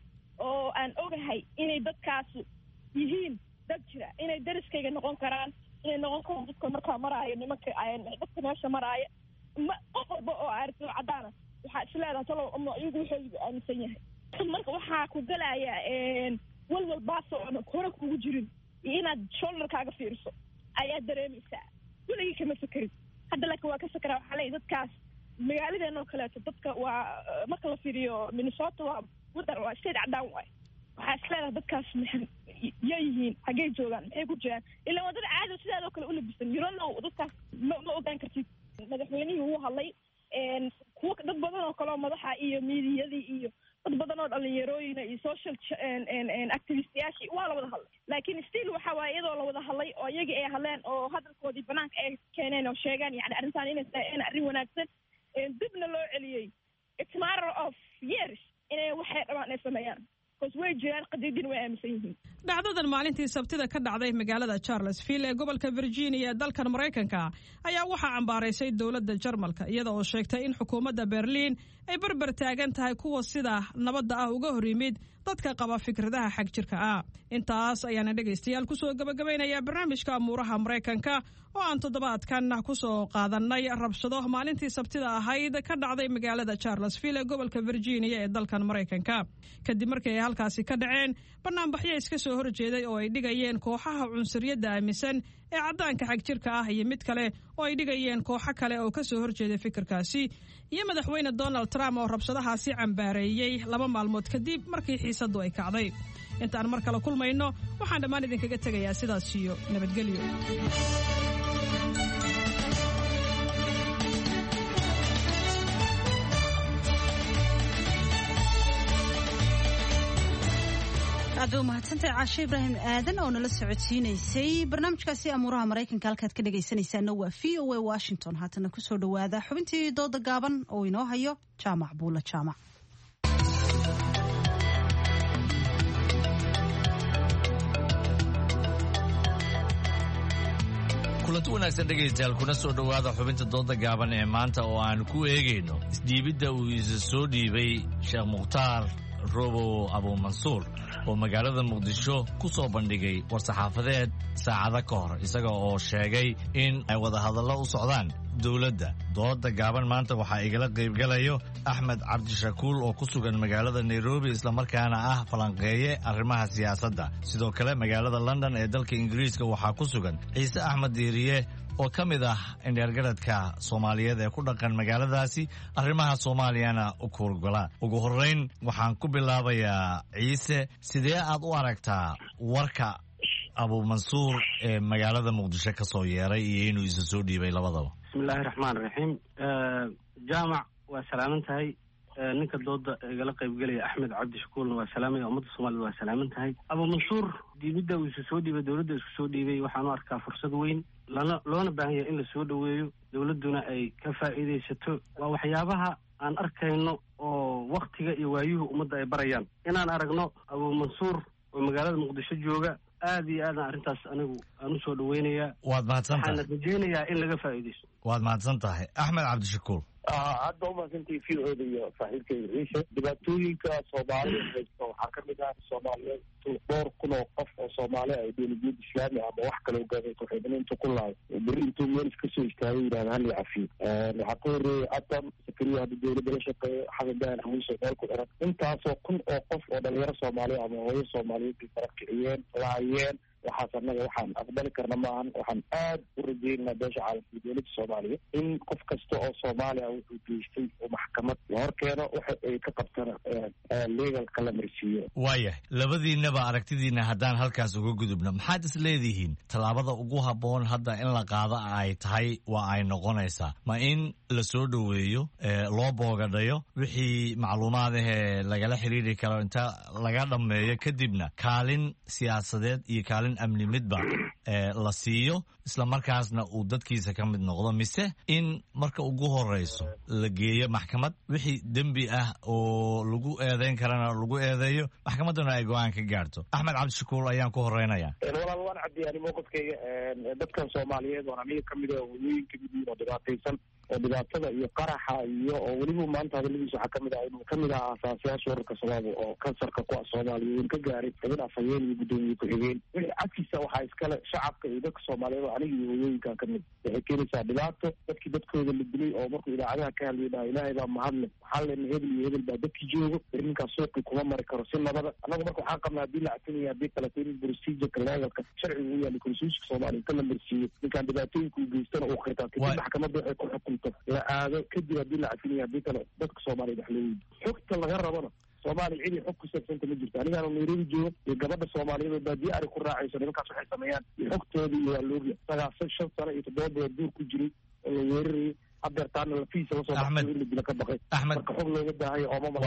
oo aan ogahay inay dadkaas yihiin dad jira, inay dariskayga noqon karaan, inay noqon karaan dadka markaa maraayo, nimanka dadka meesha maraayo, qof walba oo aragto cadaana waxaa isleedahay talow ama iyagu wuxuu aaminsan yahay. Marka waxaa ku galaya walwal baasoo aan hore kugu jirin iyo inaad shoulderkaaga fiiriso ayaa dareemaysaa. weligii kama fekerin, hadda laakiin waa ka fekeraa. waxaa leeyahay dadkaas magaaladeena oo kaleeto dadka waa marka la fiiriyo Minnesota waa wadan waa state cadaan waay. waxaa isleedahay dadkaas yay yihiin, xaggay joogaan, maxay ku jiraan, ilaa waa dad caadi sidaadoo kale u labisan. you don't know dadkaas ma ogaan kartid. madaxweynihii wuu hadlay, kuwa dad badan oo kaleoo madaxa iyo miidiyadii iyo dad badan oo dhalinyarooyina iyo social activistiyaashii waa la wada hadlay. laakiin still waxa waaye iyadoo la wada hadlay oo iyagii ay hadleen oo hadalkoodii banaanka ay keeneen oo sheegaan yani arrintan inay tahay arrin wanaagsan, dibna loo celiyey. it's matter of years inay waxay dhabaan ay sameeyaan, because way jiraan qadiidin way aaminsan yihiin. dhacdadan maalintii sabtida ka dhacday magaalada Charlottesville ee gobolka Virginia ee dalkan Mareykanka ayaa waxaa cambaaraysay dowladda Jarmalka iyada oo sheegtay in xukuumadda Berlin ay barbar taagan tahay kuwa sida nabadda ah uga hor yimid dadka qaba fikradaha xag jirka ah. intaas ayaana dhegaystayaal kusoo gabagabaynayaa barnaamijka amuuraha Mareykanka oo aan toddobaadkan kusoo qaadanay rabshado maalintii sabtida ahayd ka dhacday magaalada Charlottesville ee gobolka Virginia ee dalkan Mareykanka kadib markii ay halkaasi ka dhaceen banaanbaxyo iska soo horjeeday oo ay dhigayeen kooxaha cunsuriyadda aaminsan ee caddaanka xag jirka ah iyo mid kale oo ay dhigayeen kooxo kale oo ka soo horjeeday fikirkaasi, iyo madaxweyne Donald Trump oo rabshadahaasi cambaareeyey 2 maalmood kadib markii xiisaddu ay kacday. intaan mar kale kulmayno waxaan dhammaan idinkaga tegayaa sidaas iyo nabadgelyo. aad u mahadsantahay Caashe Ibraahim Aadan oo nala socodsiinaysay barnaamijkaasi amuuraha Mareykanka. halkaad ka dhagaysanaysaana waa VOA Washington. haatana ku soo dhawaada xubintii dooda gaaban oo inoo hayo Jaamac Buula Jaamac. kulanti wanaagsan dhegaystayaal, kuna soo dhowaada xubinta dooda gaaban ee maanta oo aan ku eegayno isdhiibidda uu isa soo dhiibay Sheekh Mukhtaar Robow Abumansuur oo magaalada Muqdisho ku soo bandhigay war-saxaafadeed saacado ka hor isaga oo sheegay in ay wada hadallo u socdaan dowladda. dooda gaaban maanta waxaa igala qaybgalayo Axmed Cabdishakuul oo ku sugan magaalada Nairobi islamarkaana ah falanqeeye arrimaha siyaasadda. sidoo kale magaalada London ee dalka Ingiriiska waxaa ku sugan Ciise Axmed Diiriye oo ka mid ah indheergaradka Soomaaliyeed ee ku dhaqan magaaladaasi arrimaha Soomaaliyana u kuurgala. ugu horreyn waxaan ku bilaabayaa Ciise, sidee aad u aragtaa warka Abumansuur ee magaalada Muqdisho ka soo yeeray iyo inuu isa soo dhiibay labadaba? bismillaahi raxmaan raxiim. jaamac waa salaaman tahay. ninka dooda igala qaybgelaya Axmed Cabdishakuulna waa salaamaya. ummadda Soomaalida waa salaaman tahay. Abumansuur diibidda uu isu soo dhiibay, dowladda isku soo dhiibay, waxaan u arkaa fursad weyn loona baahan yahay in la soo dhoweeyo, dowladduna ay ka faa'iidaysato. waa waxyaabaha aan arkayno oo waktiga iyo waayuhu ummadda ay barayaan. inaan aragno Abumansuur oo magaalada Muqdisho jooga, aad iyo aadaan arrintaas anigu aan u soo dhaweynayaa. waad mahadsantahay. waxaan rajaynayaa in laga faa'iidaysto. waad mahadsan tahay. Axmed Cabdishakuul. hadda umahadsantay VOda iyo saaxiibkayga Ciise. dhibaatooyinka Soomaalida haysta waxaa ka mid ah Soomaaliyeed 2,000 qof oo Soomaali ah ideolojiyad islaami ama wax kale ugaadaysa waxay inta ku lahay beri intuu meel iska soo istaagay yidhahda hal cafiyo. waxaa ka horreeyay Adam Sakariya hadda dowladda la shaqeeyo, xasan daan xamuuse meel ku xiran. intaasoo kun oo qof oo dhalinyaro Soomaali ama hooyo Soomaaliyeed bay fara kiciyeen, laayeen. waxaas annaga waxaan aqbali karna maahan. waxaan aad u rajeynaa beesha caalamka dowladda Soomaaliya in qof kasta oo Soomaaliya wuxuu geystay oo maxkamad la hor keeno, waxa ay ka qabtana legalka la marsiiyo. waayahay, labadiinaba aragtidiina haddaan halkaas uga gudubno, maxaad is leedihiin tallaabada ugu habboon hadda in la qaado ay tahay waa ay noqonaysaa? ma in la soo dhoweeyo, loo boogadhayo wixii macluumaad ahee lagala xiriiri karo inta laga dhammeeyo, kadibna kaalin siyaasadeed iyo kaalin amni midba la siiyo, isla markaasna uu dadkiisa ka mid noqdo, mise in marka ugu horeyso la geeyo maxkamad, wixii dembi ah oo lagu eedeyn karana lagu eedeeyo, maxkamadduna ay go-aan ka gaarto? Axmed Cabdishakuul ayaan ku horeynayaa. walaal waan caddeeyay mowqifkayga. dadkan Soomaaliyeed oo aniga ka mid ah hooyooyin ka mid yihiin oo dhibaataysan oo dhibaatada iyo qaraxa iyo oo weliba maanta hadaladiisa waxaa kamid ah inuu kamid ahaa aasaasayaasha ururka shabaab oo kansarka ku ah soomaaliya uun ka gaaray xubin afhayeen iyo guddoomiye ku-xigeen wixii cagkiisa waxaa iskale shacabka iyo dadka soomaaliyeed oo aniga iyo hooyooyinkan kamid waxay keenaysaa dhibaato dadkii dadkooda la dilay oo markuu idaacadaha ka hadlay dhaha ilaahay baa mahadle waxaa lena hebel iyo hebel baa dadkii joogo ninkaas suuqii kuma mari karo si nabada annagu marka waxaan qabnaa haddii la cafinaya haddii kaleto in procedureka legalka sharciga u yaali konstitutionka soomaaliya inta la marsiiyo ninkaan dhibaatooyinka uu geystana uu khirtaa kadib maxkamadda waxay ku xukunto la aado kadib haddii la cafinaya haddii kale dadka soomaaliya wax loo weydi xogta laga rabana soomaaliya cid xog ku saabsanta ma jirto anigaana nairobi joogo iyo gabadha soomaaliyeed oo baadiye ari ku raacayso nimankaas waxay sameeyaan iyo xogtooda iyo waa loogiya sagaasan 5 sano iyo 7 bilood duur ku jiray oo la weerarayay hadeertaana lafiisa lasoo baxay in la dila ka baqay marka xog looga baahay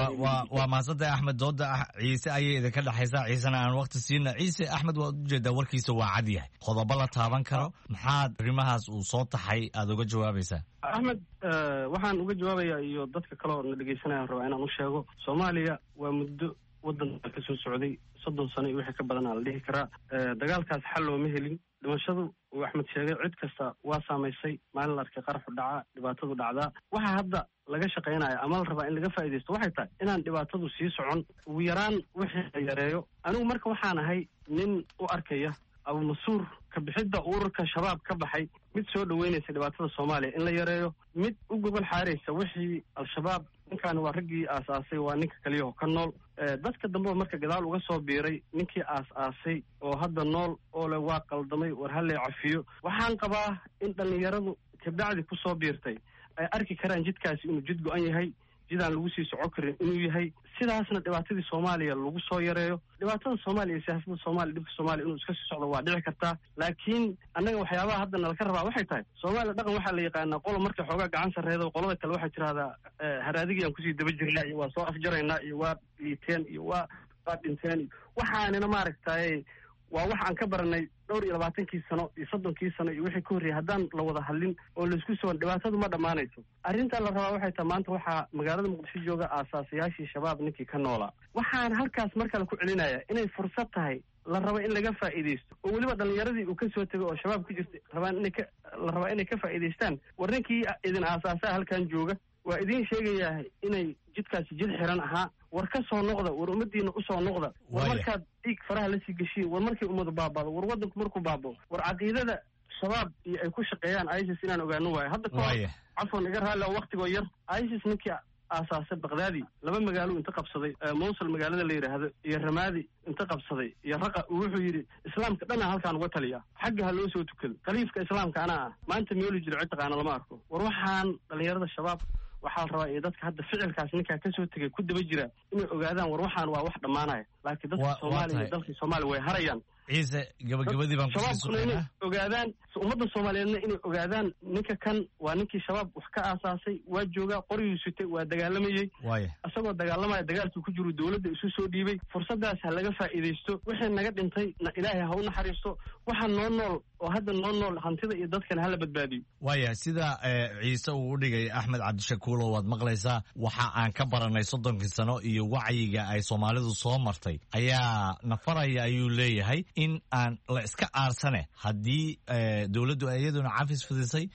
waa mahadsantahay axmed dooda ciise ayay idinka dhexaysaa ciisena aan waqti siina ciise axmed waad ujeedaa warkiisa waa cad yahay qodobo la taaban karo maxaad arrimahaas uu soo taxay aada uga jawaabaysaa axmed waxaan uga jawaabayaa iyo dadka kale oo na dhegeysanayaan rabaa inaan u sheego soomaaliya waa muddo waddanka ka soo socday 30 sano iyo wixii ka badan aa la dhihi karaa dagaalkaas xal looma helin dhimashadu uu axmed sheegay cid kasta waa saamaysay maalin la arkay qaraxu dhacaa dhibaatadu dhacdaa waxaa hadda laga shaqaynaya ama la rabaa in laga faa'iidaysto waxay tahay inaan dhibaatadu sii socon ugu yaraan wixii la yareeyo anigu marka waxaan ahay nin u arkaya abumasuur ka bixidda ururka shabaab ka baxay mid soo dhaweynaysa dhibaatada soomaaliya in la yareeyo mid u gogol xaaraysa wixii al-shabaab ninkaani waa raggii aas-aasay waa ninka kaliyaho ka nool dadka dambe oo marka gadaal uga soo biiray ninkii aas-aasay oo hadda nool oo le waa qaldamay war hallee cafiyo waxaan qabaa in dhallinyaradu kabacdi ku soo biirtay ay arki karaan jidkaasi inuu jid go-an yahay jidaan lagu sii soco karin inuu yahay sidaasna dhibaatadii soomaaliya lagu soo yareeyo dhibaatada soomaaliya iyo siyaasadda soomaaliya dhibka soomaaliya inuu iska sii socdo waa dhici kartaa laakiin annaga waxyaabaha hadda nalaka rabaa waxay tahay soomaaliya dhaqan waxaa la yaqaanaa qola markay xoogaa gacan sarreedo qolada kale waxay tirahdaa haraadigiiaan kusii daba jirnaa iyo waa soo afjaraynaa iyo waa liiteen iyo waa dhinteen iyo waxaanina maaragtay waa wax aan ka baranay 22 sano iyo 30 sano iyo wixii ka horreeyay haddaan la wada hadlin oo laisku soon dhibaatadu ma dhammaanayso arrinta la rabaa waxay tahay maanta waxaa magaalada muqdisho jooga aasaasayaashii shabaab ninkii ka noolaa waxaan halkaas mar kale ku celinaya inay fursad tahay la rabo in laga faa'iidaysto oo weliba dhallinyaradii uu ka soo tegay oo shabaab ku jirtay la rabaa inay ka faa'iidaystaan war ninkii idin aasaasaa halkan jooga waa idiin sheegayaa inay jidkaasi jid xiran ahaa war ka soo noqda war ummadiina usoo noqda war markaad dhiig faraha lasii geshiin war markii ummadu baabado war waddanku markuu baabao war caqiidada shabaab iyo ay ku shaqeeyaan isis inaan ogaano waayo hadda kahor cafwan iga raalli oo waktigoo yar isis ninkii aasaasay bakdaadi 2 magaalo inta qabsaday mowsul magaalada la yidhaahdo iyo ramaadi inta qabsaday iyo raqa wuxuu yidhi islaamka dhanaa halkaan uga taliya xagga ha loo soo tukado khaliifka islaamka anaa ah maanta meelu jiro cid taqaana lama arko war waxaan dhallinyarada shabaab waxaa la rabaa iyo dadka hadda ficilkaas ninkaa ka soo tegay ku daba jira inay ogaadaan war waxaan waa wax dhammaanaya laakiin dadka soomaaliya iyo dalkii soomaaliya way harayaan ciise gabagabadii baan kusii shabaabkuna inay ogaadaan ummadda soomaaliyeedna inay ogaadaan ninka kan waa ninkii shabaab wax ka aasaasay waa joogaa qoryuu sitay waa dagaalamayey isagoo dagaalamaya dagaalkii ku jiru dowladda isu soo dhiibay fursadaas ha laga faa'iidaysto wixii naga dhintay ilaahay ha u naxariisto waxa noo nool oo hadda noo nool hantida iyo dadkana hala badbaadiyo waaya sida ciise uu u dhigay axmed cabdishakuulo waad maqlaysaa waxa aan ka baranay 30 sano iyo wacyiga ay soomaalidu soo martay ayaa nafaraya ayuu leeyahay in aan la iska aarsane haddii dowladdu iyaduna cafis fidisay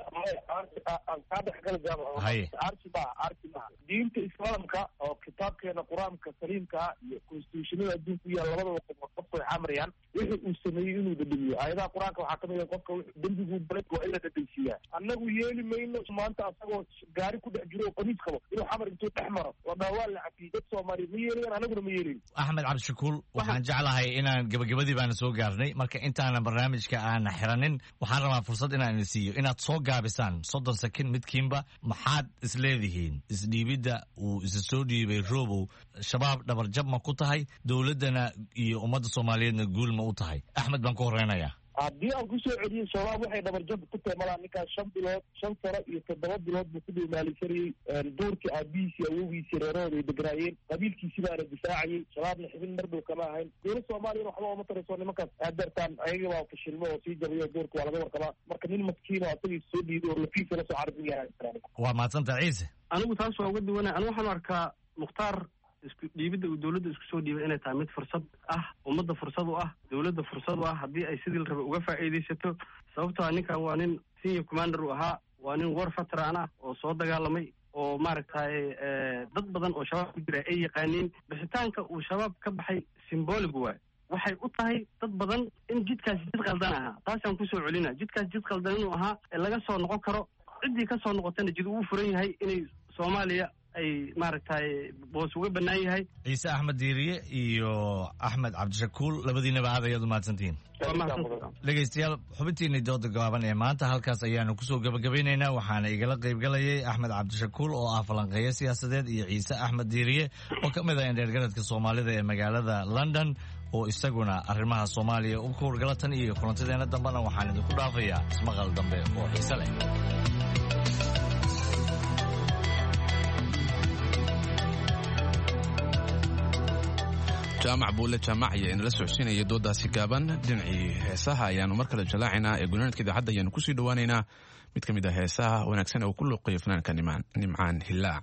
diinta islaamka oo kitaabkeena qur-aanka saliimka ah iyo constitutionada adduunka u yaal labadaba qofku way xamarayaan wixii uu sameeyey inuu dhadhamiyo aayadaha qur-aanka waxaa kamid a qofka dembiguu balay waa in la dhadhansiiyaa annagu yeeli mayno maanta asagoo gaari ku dhex jiro oo qamiis qabo inuu xamar intuu dhex maro waa dhaawaan la cafiyey dad soomaaliyeed ma yeelayan annaguna ma yeelayn axmed cabdishakuul waxaan jeclahay inaan gabagabadii baana soo gaarnay marka intaanan barnaamijka aana xiranin waxaan rabaa fursad inaan idin siiyo inaad soo gaabisaan 30 sakin midkiinba maxaad isleedihiin isdhiibidda uu isa soo dhiibay robow shabaab dhabarjab ma ku tahay dowladdana iyo ummadda soomaaliyeedna guul ma u tahay axmed baan ku horeynayaa haddii aan kusoo celiyey shabaab waxay dhabarjab ku tahay malaa ninkaas 5 bilood 5 sano iyo 7 bilood buu ku dhimaalaysanayey duurkii aabihiisii awowgiisii reerahooda ay degnaayeen qabiilkiisii baana difaacayey shabaabna xibin mar dhow kama ahayn dowlad soomaaliyana waxba uma tarayso nimankaas adeertaan ayagabaa fashilmo oo sii jabayo duurka waa laga warqabaa marka nin maskiin oo asagii soo dhiiday oo lafiisa la soo carabin yahay waa mahadsantaha ciise anigu taas waa uga duwanay anigu waxaan arkaa mukhtaar isku dhiibidda uu dowladda isku soo dhiibay inay tahay mid fursad ah ummadda fursad u ah dowladda fursad u ah haddii ay sidii la rabay uga faa'iidaysato sababtoo ah ninkan waa nin senior commander uu ahaa waa nin war veteran ah oo soo dagaalamay oo maaragtay dad badan oo shabaab ku jira ay yaqaaniin bixitaanka uu shabaab ka baxay symbolic waay waxay u tahay dad badan in jidkaasi jid qaldan ahaa taasaan kusoo celina jidkaasi jid qaldan inuu ahaa laga soo noqon karo ciddii ka soo noqotana jid uu furan yahay inay Soomaaliya ay maaragtay boos uga bannaan yahay. Ciise Axmed Diiriye iyo Axmed Cabdishakuur labadiinaba aad ayaad u mahadsantihiin. dhegaystayaal xubintiinii dooda gaaban ee maanta halkaas ayaanu kusoo gabagabeynaynaa waxaana igala qaybgalayay Axmed Cabdishakuur oo ah falanqeeyo siyaasadeed iyo Ciise Axmed Diiriye oo ka mid ah indheergaradka Soomaalida ee magaalada London oo isaguna arrimaha Soomaaliya u howlgala tan iyo kulantadeena dambana waxaan idinku dhaafayaa ismaqal dambe oo xiiso leh. jaamac buule jaamac ayaa inala socodsiinaya doodaasi gaaban dhinacii heesaha ayaanu mar kale jalaacinaa ee gunaanadka idaacadda ayaanu kusii dhawaaneynaa mid ka mid ah heesaha wanaagsan ee uu ku luuqayo fanaanka nimcaan hilaac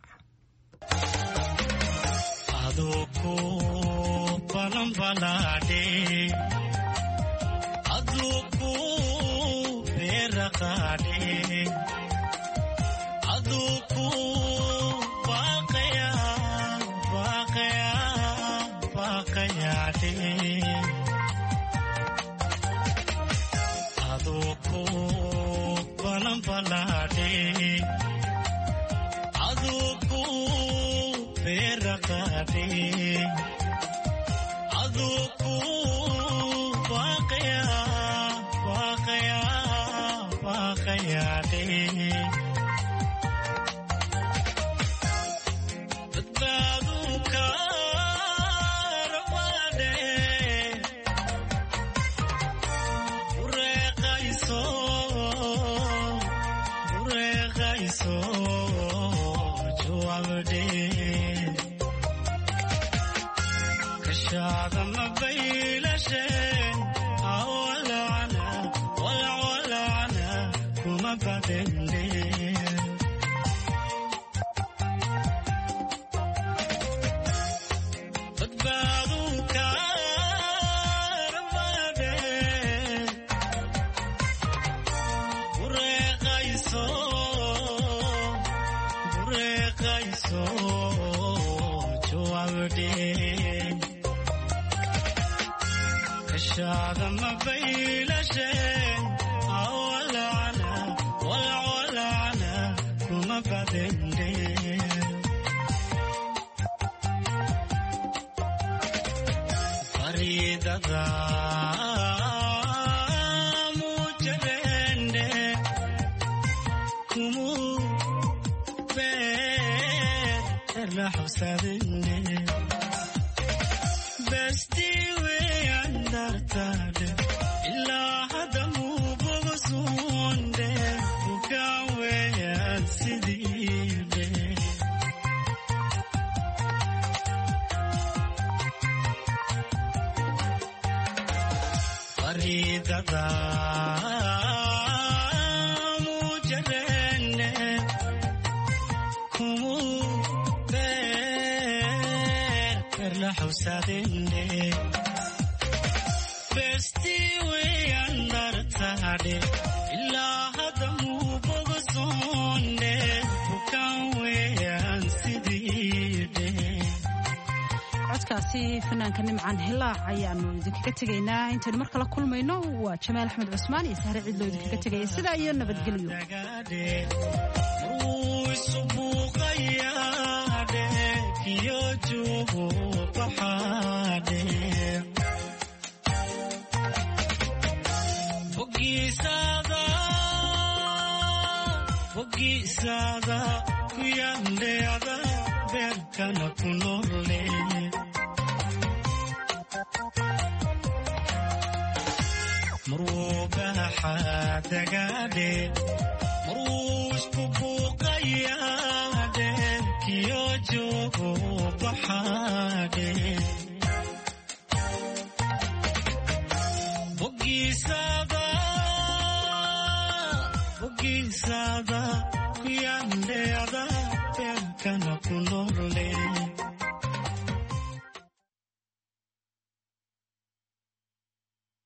codkaasi fanaanka nimcaan hilaac ayaanu idinkaga tegaynaa intaynu mar kala kulmayno waa Jamaal Axmed Cusmaan iyo Sahre Cidlo idinkaga tegaya sidaa iyo nabadgelyo Bogisada kuyandeada berkana kunole Muruga hadagade Murus kubuqayade kiyojogo bahade Bogisada kuyandeada berkana kunole